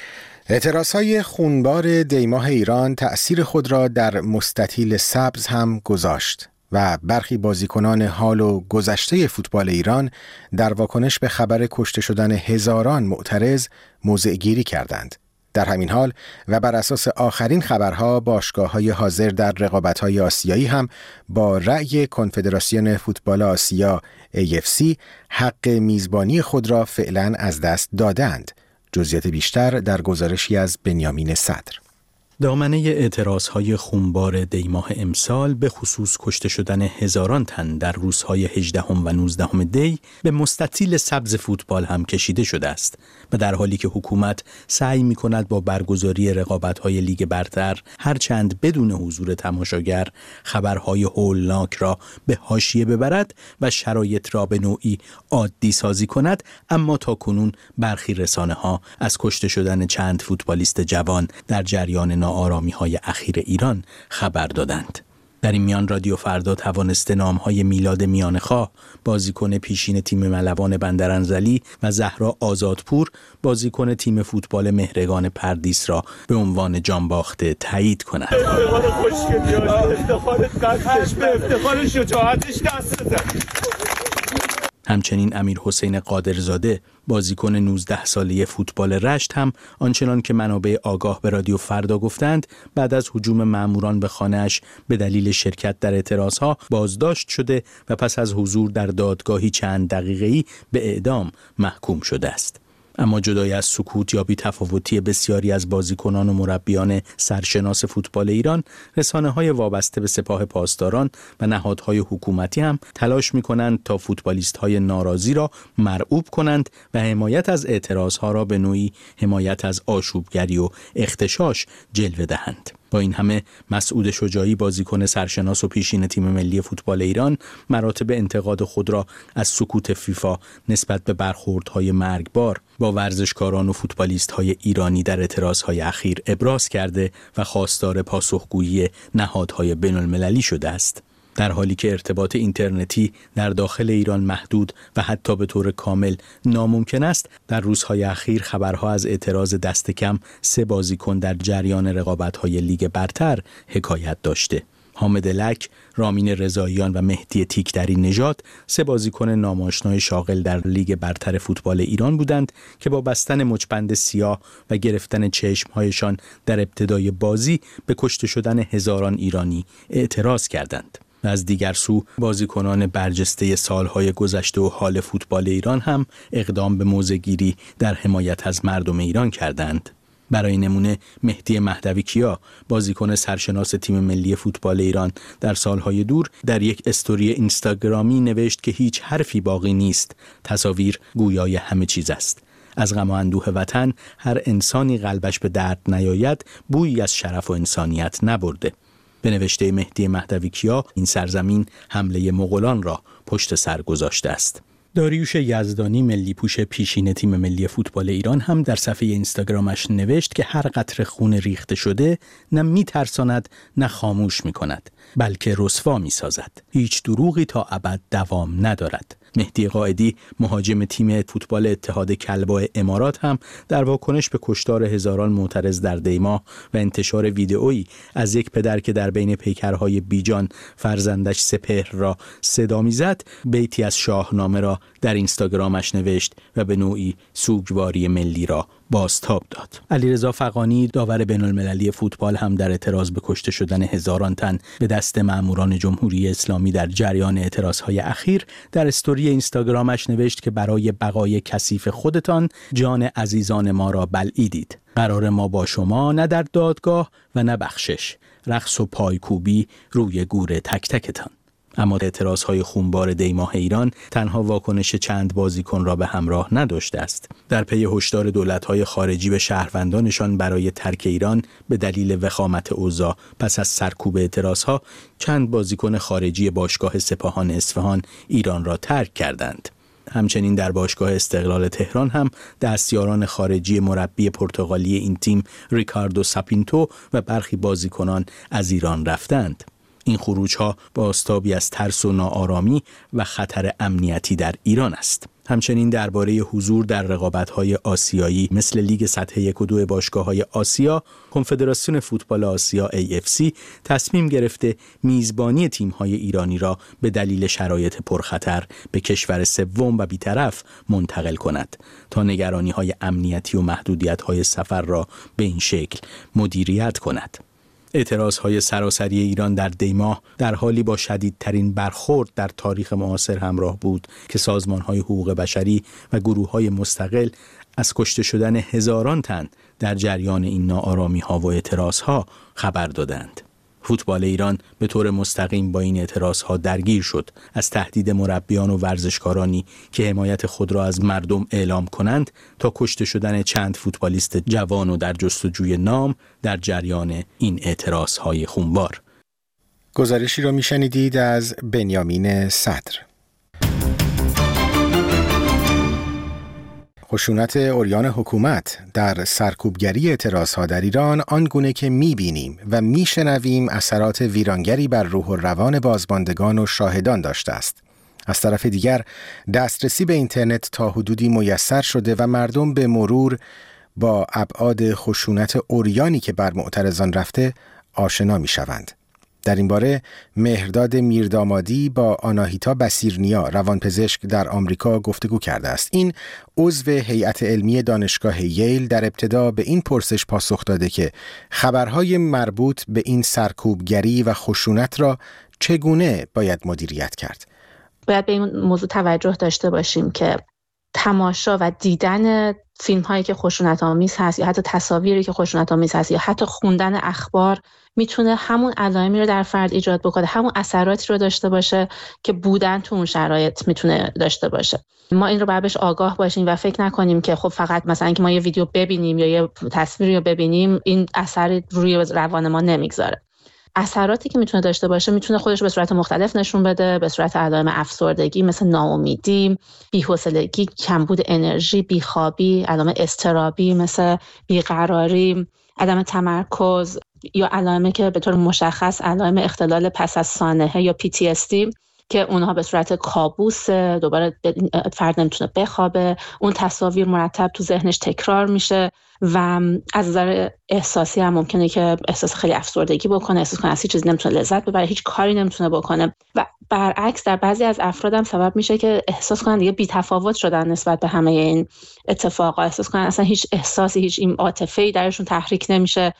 اعتراضهای خونبار دیماه ایران تأثیر خود را در مستطیل سبز هم گذاشت و برخی بازیکنان حال و گذشته فوتبال ایران در واکنش به خبر کشته شدن هزاران معترض موضع‌گیری کردند. در همین حال و بر اساس آخرین خبرها باشگاه‌های حاضر در رقابت‌های آسیایی هم با رأی کنفدراسیون فوتبال آسیا AFC حق میزبانی خود را فعلا از دست دادند. جزئیات بیشتر در گزارشی از بنیامین صدر. دامنه اعتراضهای خونبار دیماه امسال به خصوص کشته شدن هزاران تن در روزهای 18 و 19 دی به مستطیل سبز فوتبال هم کشیده شده است و در حالی که حکومت سعی می‌کند با برگزاری رقابت‌های لیگ برتر هرچند بدون حضور تماشاگر خبرهای هولناک را به حاشیه ببرد و شرایط را به نوعی عادی سازی کند، اما تاکنون برخی رسانه‌ها از کشته شدن چند فوتبالیست جوان در جریان ناآرامی‌های اخیر ایران خبر دادند. در این میان رادیو فردا توانسته نام‌های میلاد میانخواه، بازیکن پیشین تیم ملوان بندرانزلی و زهرا آزادپور، بازیکن تیم فوتبال مهرگان پردیس را به عنوان جانباخته تایید کند. افتخار شجاعتش دست بزن. همچنین امیر حسین قادرزاده، بازیکن 19 ساله فوتبال رشت هم آنچنان که منابع آگاه به رادیو فردا گفتند بعد از هجوم ماموران به خانه‌اش به دلیل شرکت در اعتراضها بازداشت شده و پس از حضور در دادگاهی چند دقیقه‌ای به اعدام محکوم شده است. اما جدای از سکوت یا بی‌تفاوتی بسیاری از بازیکنان و مربیان سرشناس فوتبال ایران، رسانه‌های وابسته به سپاه پاسداران و نهادهای حکومتی هم تلاش می‌کنند تا فوتبالیست‌های ناراضی را مرعوب کنند و حمایت از اعتراضها را به نوعی حمایت از آشوبگری و اغتشاش جلوه دهند. با این همه مسعود شجاعی، بازیکن سرشناس و پیشین تیم ملی فوتبال ایران، مراتب انتقاد خود را از سکوت فیفا نسبت به برخوردهای مرگبار با ورزشکاران و فوتبالیست‌های ایرانی در اعتراضهای اخیر ابراز کرده و خواستار پاسخگویی نهادهای بین‌المللی شده است. در حالی که ارتباط اینترنتی در داخل ایران محدود و حتی به طور کامل ناممکن است، در روزهای اخیر خبرها از اعتراض دست کم 3 بازیکن در جریان رقابت‌های لیگ برتر حکایت داشته. حامد لک، رامین رضاییان و مهدی تیکدری نژاد 3 بازیکن ناماشنای شاغل در لیگ برتر فوتبال ایران بودند که با بستن مچبند سیاه و گرفتن چشمهایشان در ابتدای بازی به کشته شدن هزاران ایرانی اعتراض کردند. و از دیگر سو بازیکنان برجسته سالهای گذشته و حال فوتبال ایران هم اقدام به موضع‌گیری در حمایت از مردم ایران کردند. برای نمونه مهدی مهدوی کیا، بازیکن سرشناس تیم ملی فوتبال ایران، در سالهای دور در یک استوری اینستاگرامی نوشت که هیچ حرفی باقی نیست، تصاویر گویای همه چیز است. از غم و اندوه وطن هر انسانی قلبش به درد نیاید بویی از شرف و انسانیت نبرده. به نوشته مهدی مهدوی کیا، این سرزمین حمله مغولان را پشت سر گذاشته است. داریوش یزدانی، ملی پوش پیشین تیم ملی فوتبال ایران، هم در صفحه اینستاگرامش نوشت که هر قطره خون ریخته شده نه میترساند نه خاموش میکند، بلکه رسوا میسازد. هیچ دروغی تا ابد دوام ندارد. مهدی قائدی، مهاجم تیم فوتبال اتحاد کلبا امارات، هم در واکنش به کشتار هزاران معترض در دیماه و انتشار ویدئویی از یک پدر که در بین پیکرهای بیجان فرزندش سپهر را صدا می‌زد، بیتی از شاهنامه را در اینستاگرامش نوشت و به نوعی سوگواری ملی را بازتاب داد. علیرضا فغانی، داور بین‌المللی فوتبال، هم در اعتراض به کشته شدن هزاران تن به دست ماموران جمهوری اسلامی در جریان اعتراضهای اخیر در استوری اینستاگرامش نوشت که برای بقای کثیف خودتان جان عزیزان ما را بلعیدید. قرار ما با شما نه در دادگاه و نه بخشش، رقص و پایکوبی روی گور تک تکتان. اما اعتراضهای خونبار دیماه ایران تنها واکنش چند بازیکن را به همراه نداشته است. در پی هشدار دولت‌های خارجی به شهروندانشان برای ترک ایران به دلیل وخامت اوضاع پس از سرکوب اعتراضها، چند بازیکن خارجی باشگاه سپاهان اصفهان ایران را ترک کردند. همچنین در باشگاه استقلال تهران هم دستیاران خارجی مربی پرتغالی این تیم ریکاردو ساپینتو و برخی بازیکنان از ایران رفتند. این خروج‌ها بازتابی از ترس و ناآرامی و خطر امنیتی در ایران است. همچنین درباره حضور در رقابت‌های آسیایی مثل لیگ سطح 1 و 2 باشگاه‌های آسیا، کنفدراسیون فوتبال آسیا AFC تصمیم گرفته میزبانی تیم‌های ایرانی را به دلیل شرایط پرخطر به کشور سوم و بی‌طرف منتقل کند تا نگرانی‌های امنیتی و محدودیت‌های سفر را به این شکل مدیریت کند. اعتراضهای سراسری ایران در دیماه در حالی با شدیدترین برخورد در تاریخ معاصر همراه بود که سازمان‌های حقوق بشری و گروه‌های مستقل از کشته شدن هزاران تن در جریان این ناآرامی‌ها و اعتراض‌ها خبر دادند. فوتبال ایران به طور مستقیم با این اعتراض‌ها درگیر شد. از تهدید مربیان و ورزشکارانی که حمایت خود را از مردم اعلام کنند تا کشته شدن چند فوتبالیست جوان و در جستجوی نام در جریان این اعتراض‌های خونبار. گزارشی رو میشنیدید از بنیامین صدر. خشونت عریان حکومت در سرکوبگری اعتراضها در ایران آنگونه که می‌بینیم و می‌شنویم اثرات ویرانگری بر روح و روان بازماندگان و شاهدان داشته است. از طرف دیگر دسترسی به اینترنت تا حدودی میسر شده و مردم به مرور با ابعاد خشونت عریانی که بر معترضان رفته آشنا می‌شوند. در این باره مهرداد میردامادی با آناهیتا بصیرنیا روانپزشک در آمریکا گفتگو کرده است. این عضو هیئت علمی دانشگاه ییل در ابتدا به این پرسش پاسخ داده که خبرهای مربوط به این سرکوبگری و خشونت را چگونه باید مدیریت کرد. باید به این موضوع توجه داشته باشیم که تماشا و دیدن فیلم هایی که خشونت آمیز هست یا حتی تصاویری که خشونت آمیز هست یا حتی خوندن اخبار میتونه همون علائمی رو در فرد ایجاد بکنه، همون اثراتی رو داشته باشه که بودن تو اون شرایط میتونه داشته باشه. ما این رو باید بهش آگاه باشیم و فکر نکنیم که خب فقط مثلا اینکه ما یه ویدیو ببینیم یا یه تصویری رو ببینیم این اثر روی روان ما نمیگذاره. اثراتی که میتونه داشته باشه میتونه خودش به صورت مختلف نشون بده، به صورت علائم افسردگی مثل ناامیدی، بی‌حوصلگی، کمبود انرژی، بیخوابی، علائم اضطرابی مثل بیقراری، عدم تمرکز، یا علائمی که به طور مشخص علائم اختلال پس از سانحه یا PTSD که اونها به صورت کابوس، دوباره فرد نمیتونه بخوابه، اون تصاویر مرتب تو ذهنش تکرار میشه و از نظر احساسی هم ممکنه که احساس خیلی افسردگی بکنه، احساس کنه از هیچ چیزی نمیتونه لذت ببره، هیچ کاری نمیتونه بکنه و برعکس در بعضی از افراد هم سبب میشه که احساس کنن دیگه بی‌تفاوت شدن نسبت به همه این اتفاقا، احساس کنن اصلا هیچ احساسی، هیچ این عاطفه‌ای درشون تحریک نمیشه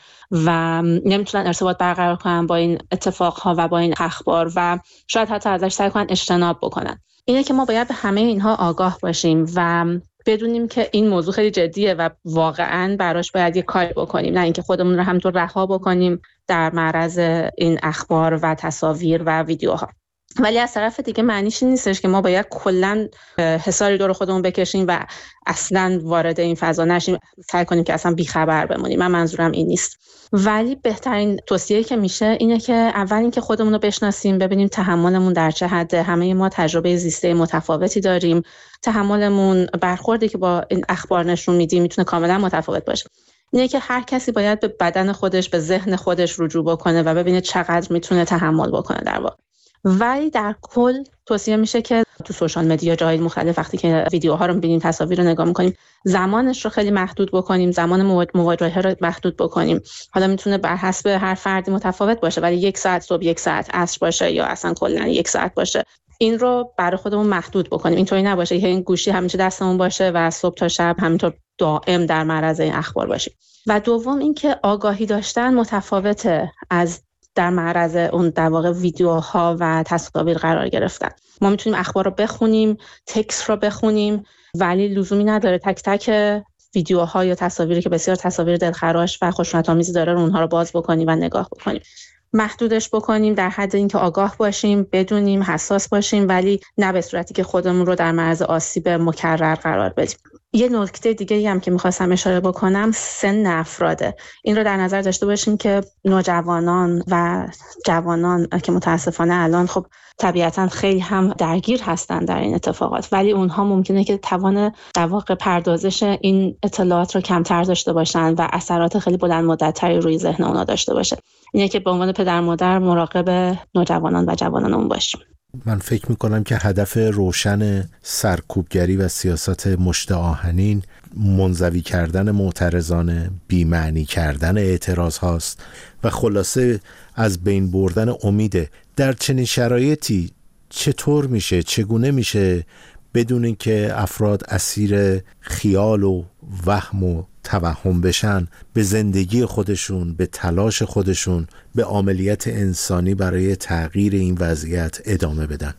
و نمیتونن ارتباط برقرار کنن با این اتفاقها و با این اخبار و شاید حتی ازش سعی کنن اجتناب بکنن. اینه که ما باید به همه اینها آگاه باشیم و بدونیم که این موضوع خیلی جدیه و واقعاً براش باید یه کاری بکنیم، نه اینکه خودمون رو همینطور رها بکنیم در معرض این اخبار و تصاویر و ویدیوها. ولی از طرف دیگه معنیش این نیستش که ما باید کلاً حصاری دور خودمون بکشیم و اصلاً وارد این فضا نشیم، سعی کنیم که اصلا بیخبر بمونیم. من منظورم این نیست. ولی بهترین توصیه‌ای که میشه اینه که اول اینکه خودمون رو بشناسیم، ببینیم تحملمون در چه حده. همه ما تجربه زیسته متفاوتی داریم. تحملمون، برخوردی که با این اخبار نشون میدیم میتونه کاملا متفاوت باشه. اینه که هر کسی باید به بدن خودش، به ذهن خودش رجوع بکنه و ببینه چقدر میتونه تحمل بکنه در واقع. ولی در کل توصیه میشه که تو سوشال مدیا جاهای مختلف وقتی که ویدیوها رو می‌بینیم، تصاویر رو نگاه می‌کنیم، زمانش رو خیلی محدود بکنیم، زمان مواجهه رو محدود بکنیم. حالا میتونه بر حسب هر فردی متفاوت باشه، ولی 1 ساعت صبح، 1 ساعت عصر باشه یا اصلا کلا 1 ساعت باشه. این رو برای خودمون محدود بکنیم. اینطوری نباشه که این گوشی همیشه دستمون باشه و صبح تا شب همینطور دائم در معرض این اخبار باشیم. و دوم اینکه آگاهی داشتن متفاوته از در معرض اون در واقع ویدیوها و تصاویر قرار گرفتن. ما میتونیم اخبار رو بخونیم، تکست رو بخونیم، ولی لزومی نداره تک تک ویدیوها یا تصاویری که بسیار تصاویر دلخراش و خشونت‌آمیزی داره رو اونها رو باز بکنیم و نگاه بکنیم. محدودش بکنیم در حد اینکه آگاه باشیم، بدونیم، حساس باشیم، ولی نه به صورتی که خودمون رو در معرض آسیب مکرر قرار بدیم. یه نکته دیگه هم که می‌خواستم اشاره بکنم سن افراده. این رو در نظر داشته باشیم که نوجوانان و جوانان که متاسفانه الان خب طبیعتاً خیلی هم درگیر هستن در این اتفاقات، ولی اونها ممکنه که توان در واقع پردازش این اطلاعات رو کمتر داشته باشن و اثرات خیلی بلند مدت‌تری روی ذهن اونها داشته باشه. اینه که به عنوان پدر مادر مراقب نوجوانان و جوانان باشیم. من فکر میکنم که هدف روشن سرکوبگری و سیاست مشت آهنین منزوی کردن معترضان، بی‌معنی کردن اعتراض هاست و خلاصه از بین بردن امیده. در چنین شرایطی چطور میشه، چگونه میشه بدون اینکه افراد اسیر خیال و وهم و توهم بشن، به زندگی خودشون، به تلاش خودشون، به عملیات انسانی برای تغییر این وضعیت ادامه بدن؟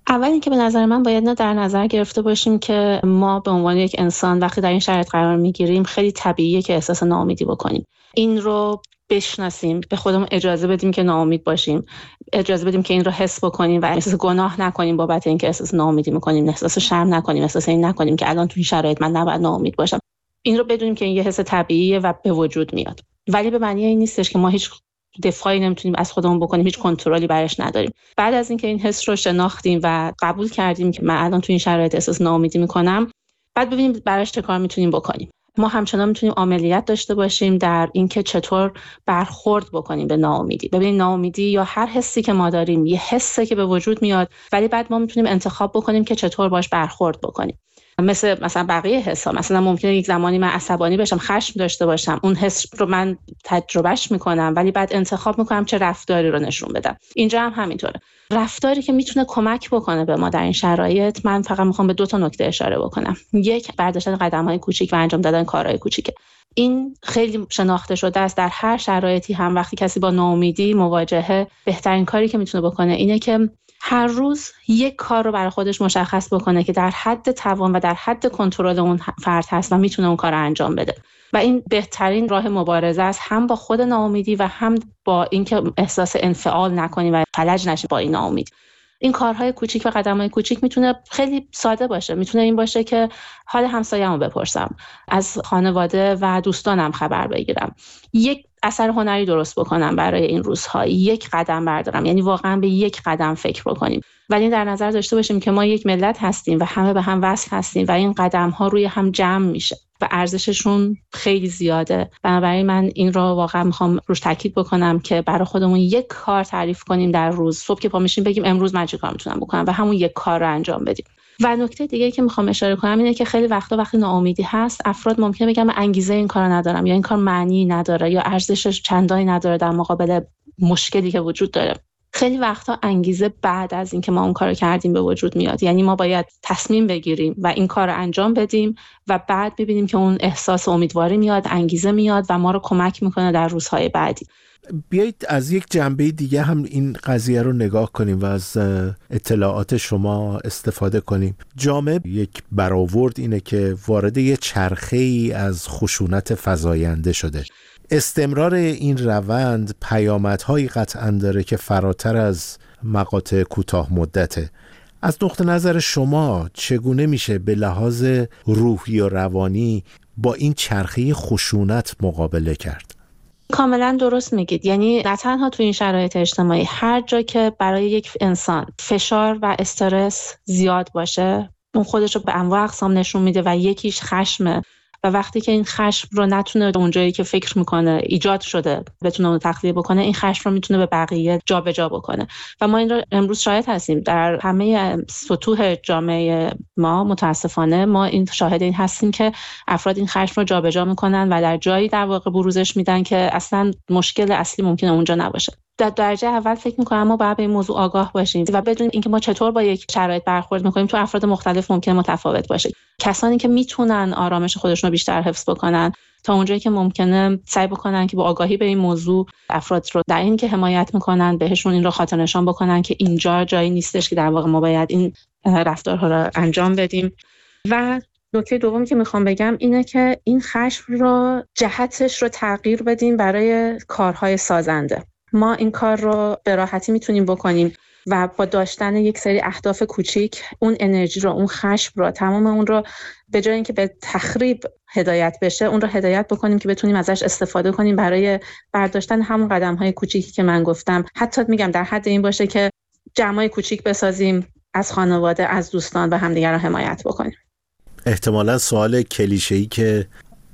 اول اینکه به نظر من باید در نظر گرفته باشیم که ما به عنوان یک انسان وقتی در این شرایط قرار میگیریم خیلی طبیعیه که احساس ناامیدی بکنیم. این رو بشناسیم، به خودمون اجازه بدیم که ناامید باشیم، اجازه بدیم که این رو حس بکنیم و احساس گناه نکنیم بابت اینکه احساس ناامیدی میکنیم، احساس شرم نکنیم، احساس این نکنیم که الان تو این شرایط من نباید ناامید باشم. این رو بدونیم که این یه حس طبیعیه و به وجود میاد، ولی به معنی این نیستش که ما هیچ دفاعی نمیتونیم از خودمون بکنیم، هیچ کنترلی برش نداریم. بعد از اینکه این حس رو شناختیم و قبول کردیم که من الان تو این شرایط احساس ناامیدی میکنم، بعد ببینیم براش چه کار میتونیم بکنیم. ما همچنان میتونیم عملیات داشته باشیم در اینکه چطور برخورد بکنیم به ناامیدی. ببینید ناامیدی یا هر حسی که ما داریم یه حسی که به وجود میاد، ولی بعد ما میتونیم انتخاب بکنیم که چطور باش برخورد بکنیم. مثلا بقیه حسا، مثلا ممکنه یک زمانی من عصبانی بشم، خشم داشته باشم، اون حس رو من تجربهش میکنم ولی بعد انتخاب میکنم چه رفتاری رو نشون بدم. اینجا هم همینطوره. رفتاری که میتونه کمک بکنه به ما در این شرایط، من فقط میخوام به 2 نکته اشاره بکنم. یک، برداشتن قدم‌های کوچیک و انجام دادن کارهای کوچیکه. این خیلی شناخته شده است. در هر شرایطی هم وقتی کسی با ناامیدی مواجهه، بهترین کاری که میتونه بکنه اینه که هر روز یک کار رو برای خودش مشخص بکنه که در حد توان و در حد کنترل اون فرد هست و میتونه اون کار رو انجام بده. و این بهترین راه مبارزه است، هم با خود ناامیدی و هم با اینکه احساس انفعال نکنی و فلج نشی با این ناامید. این کارهای کوچیک و قدم‌های کوچیک میتونه خیلی ساده باشه. میتونه این باشه که حال همسایه‌مو بپرسم، از خانواده و دوستانم خبر بگیرم، یک اثر هنری درست بکنم برای این روزها، یک قدم بردارم. یعنی واقعا به یک قدم فکر بکنیم. ولی در نظر داشته باشیم که ما یک ملت هستیم و همه به هم وصل هستیم و این قدم‌ها روی هم جمع میشه و ارزششون خیلی زیاده. بنابراین من این رو واقعا میخوام روش تاکید بکنم که برای خودمون یک کار تعریف کنیم در روز. صبح که پا میشیم بگیم امروز من چه کار میتونم بکنم و همون یک کار رو انجام بدیم. و نکته دیگه که میخوام اشاره کنم اینه که خیلی وقتی ناامیدی هست، افراد ممکنه بگن من انگیزه این کارو ندارم یا این کار معنی نداره یا ارزشش چندانی نداره در مقابل مشکلی که وجود داره. خیلی وقتا انگیزه بعد از اینکه ما اون کارو کردیم به وجود میاد. یعنی ما باید تصمیم بگیریم و این کارو انجام بدیم و بعد ببینیم که اون احساس امیدواری میاد، انگیزه میاد و ما رو کمک میکنه در روزهای بعدی. بیایید از یک جنبه دیگه هم این قضیه رو نگاه کنیم و از اطلاعات شما استفاده کنیم. جامعه یک برآورد اینه که وارد یه چرخه‌ای از خشونت فزاینده شده. استمرار این روند پیامدهایی قطعاً داره که فراتر از مقاطع کوتاه مدته. از نقطه نظر شما چگونه میشه به لحاظ روحی و روانی با این چرخه خشونت مقابله کرد؟ کاملا درست میگید. یعنی نه تنها تو این شرایط اجتماعی، هر جا که برای یک انسان فشار و استرس زیاد باشه، اون خودش رو به انواع اقسام نشون میده و یکیش خشمه و وقتی که این خشم رو نتونه اونجایی که فکر میکنه ایجاد شده بتونه اون تخلیه بکنه، این خشم رو میتونه به بقیه جابجا بکنه. و ما این رو امروز شاهد هستیم در همه سطوح جامعه ما. متاسفانه ما این شاهد این هستیم که افراد این خشم رو جابجا میکنن و در جایی در واقع بروزش میدن که اصلا مشکل اصلی ممکنه اونجا نباشه. در درجه اول فکر می‌کنم ما باید به این موضوع آگاه باشیم و بدونیم اینکه ما چطور با یک شرایط برخورد می‌کنیم. تو افراد مختلف ممکنه متفاوت باشه. کسانی که میتونن آرامش خودشون رو بیشتر حفظ بکنن تا اونجایی که ممکنه سعی بکنن که با آگاهی به این موضوع افراد رو در این که حمایت می‌کنن بهشون این رو خاطر نشان بکنن که اینجا جایی نیستش که در واقع ما باید این رفتارها رو انجام بدیم. و نکته دومی که میخوام بگم اینه که این خشم رو جهتش رو تغییر بدیم برای کارهای سازنده. ما این کار رو به راحتی میتونیم بکنیم و با داشتن یک سری اهداف کوچیک اون انرژی رو، اون خشم رو، تمام اون رو به جای اینکه به تخریب هدایت بشه، اون رو هدایت بکنیم که بتونیم ازش استفاده کنیم برای برداشتن همون قدم‌های کوچیکی که من گفتم. حتی میگم در حد این باشه که جمعای کوچیک بسازیم، از خانواده، از دوستان و همدیگر رو حمایت بکنیم. احتمالاً سوال کلیشه‌ای که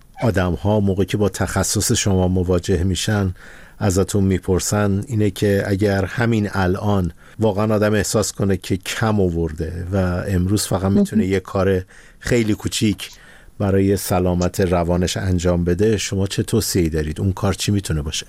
آدم‌ها موقعی که با تخصص شما مواجه میشن ازتون میپرسن اینه که اگر همین الان واقعا آدم احساس کنه که کم آورده و امروز فقط میتونه یه کار خیلی کوچیک برای سلامت روانش انجام بده، شما چه توصیه‌ای دارید؟ اون کار چی میتونه باشه؟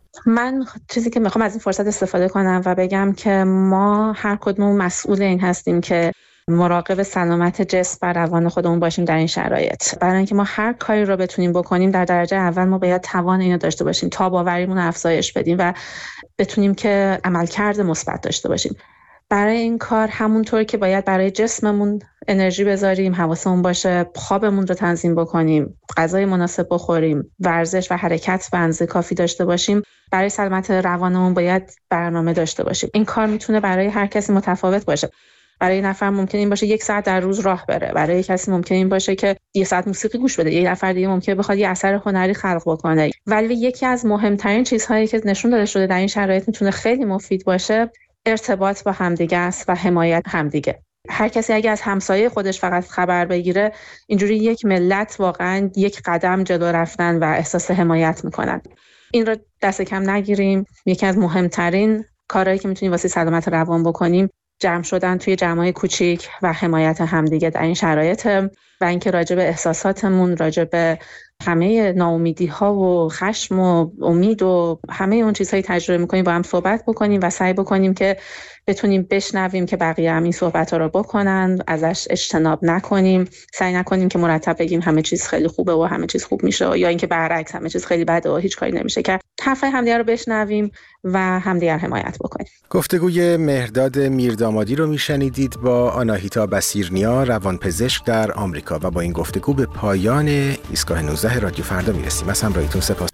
من چیزی که میخوام از این فرصت استفاده کنم و بگم که ما هر کدوم مسئول این هستیم که مراقب سلامت جسم و روان خودمون باشیم در این شرایط. برای اینکه ما هر کاری رو بتونیم بکنیم، در درجه اول ما باید توان اینو داشته باشیم، تاب‌آوریمون رو افزایش بدیم و بتونیم که عملکرد مثبت داشته باشیم. برای این کار همونطور که باید برای جسممون انرژی بذاریم، حواسمون باشه، خوابمون رو تنظیم بکنیم، غذای مناسب بخوریم، ورزش و حرکت به اندازه کافی داشته باشیم، برای سلامت روانمون باید برنامه داشته باشیم. این کار میتونه برای هر کسی متفاوت باشه. برای یه نفر ممکن این باشه 1 ساعت در روز راه بره، برای یک کسی ممکن این باشه که 1 ساعت موسیقی گوش بده، یه نفر دیگه ممکنه بخواد یه اثر هنری خلق بکنه. ولی یکی از مهمترین چیزهایی که نشون داده شده در این شرایط میتونه خیلی مفید باشه، ارتباط با همدیگه است و حمایت همدیگه. هر کسی اگه از همسایه خودش فقط خبر بگیره، اینجوری یک ملت واقعا یک قدم جلو رفتن و احساس حمایت میکنن. این رو دست کم نگیریم. یکی از مهمترین کارهایی که میتونیم واسه سلامت روان بکنیم، جمع شدن توی جمعای کوچیک و حمایت همدیگه در این شرایط و اینکه راجع به احساساتمون، راجع به همه ناامیدی‌ها و خشم و امید و همه اون چیزهایی تجربه می‌کنیم با هم صحبت بکنیم و سعی بکنیم که بتونیم بشنویم که بقیه هم این صحبت‌ها رو بکنن، ازش اجتناب نکنیم، سعی نکنیم که مرتب بگیم همه چیز خیلی خوبه و همه چیز خوب میشه، یا اینکه برعکس همه چیز خیلی بده و هیچ کاری نمیشه، که حرفای همدیگه رو بشنویم و همدیگه رو حمایت بکنیم. گفتگوی مهرداد میردامادی رو میشنیدید با آناهیتا بصیرنیا، روانپزشک در آمریکا، و با این گفتگو به پایان ایستگاه 19 رادیو فردا میرسیم. از همراهیتون سپاسگزارم.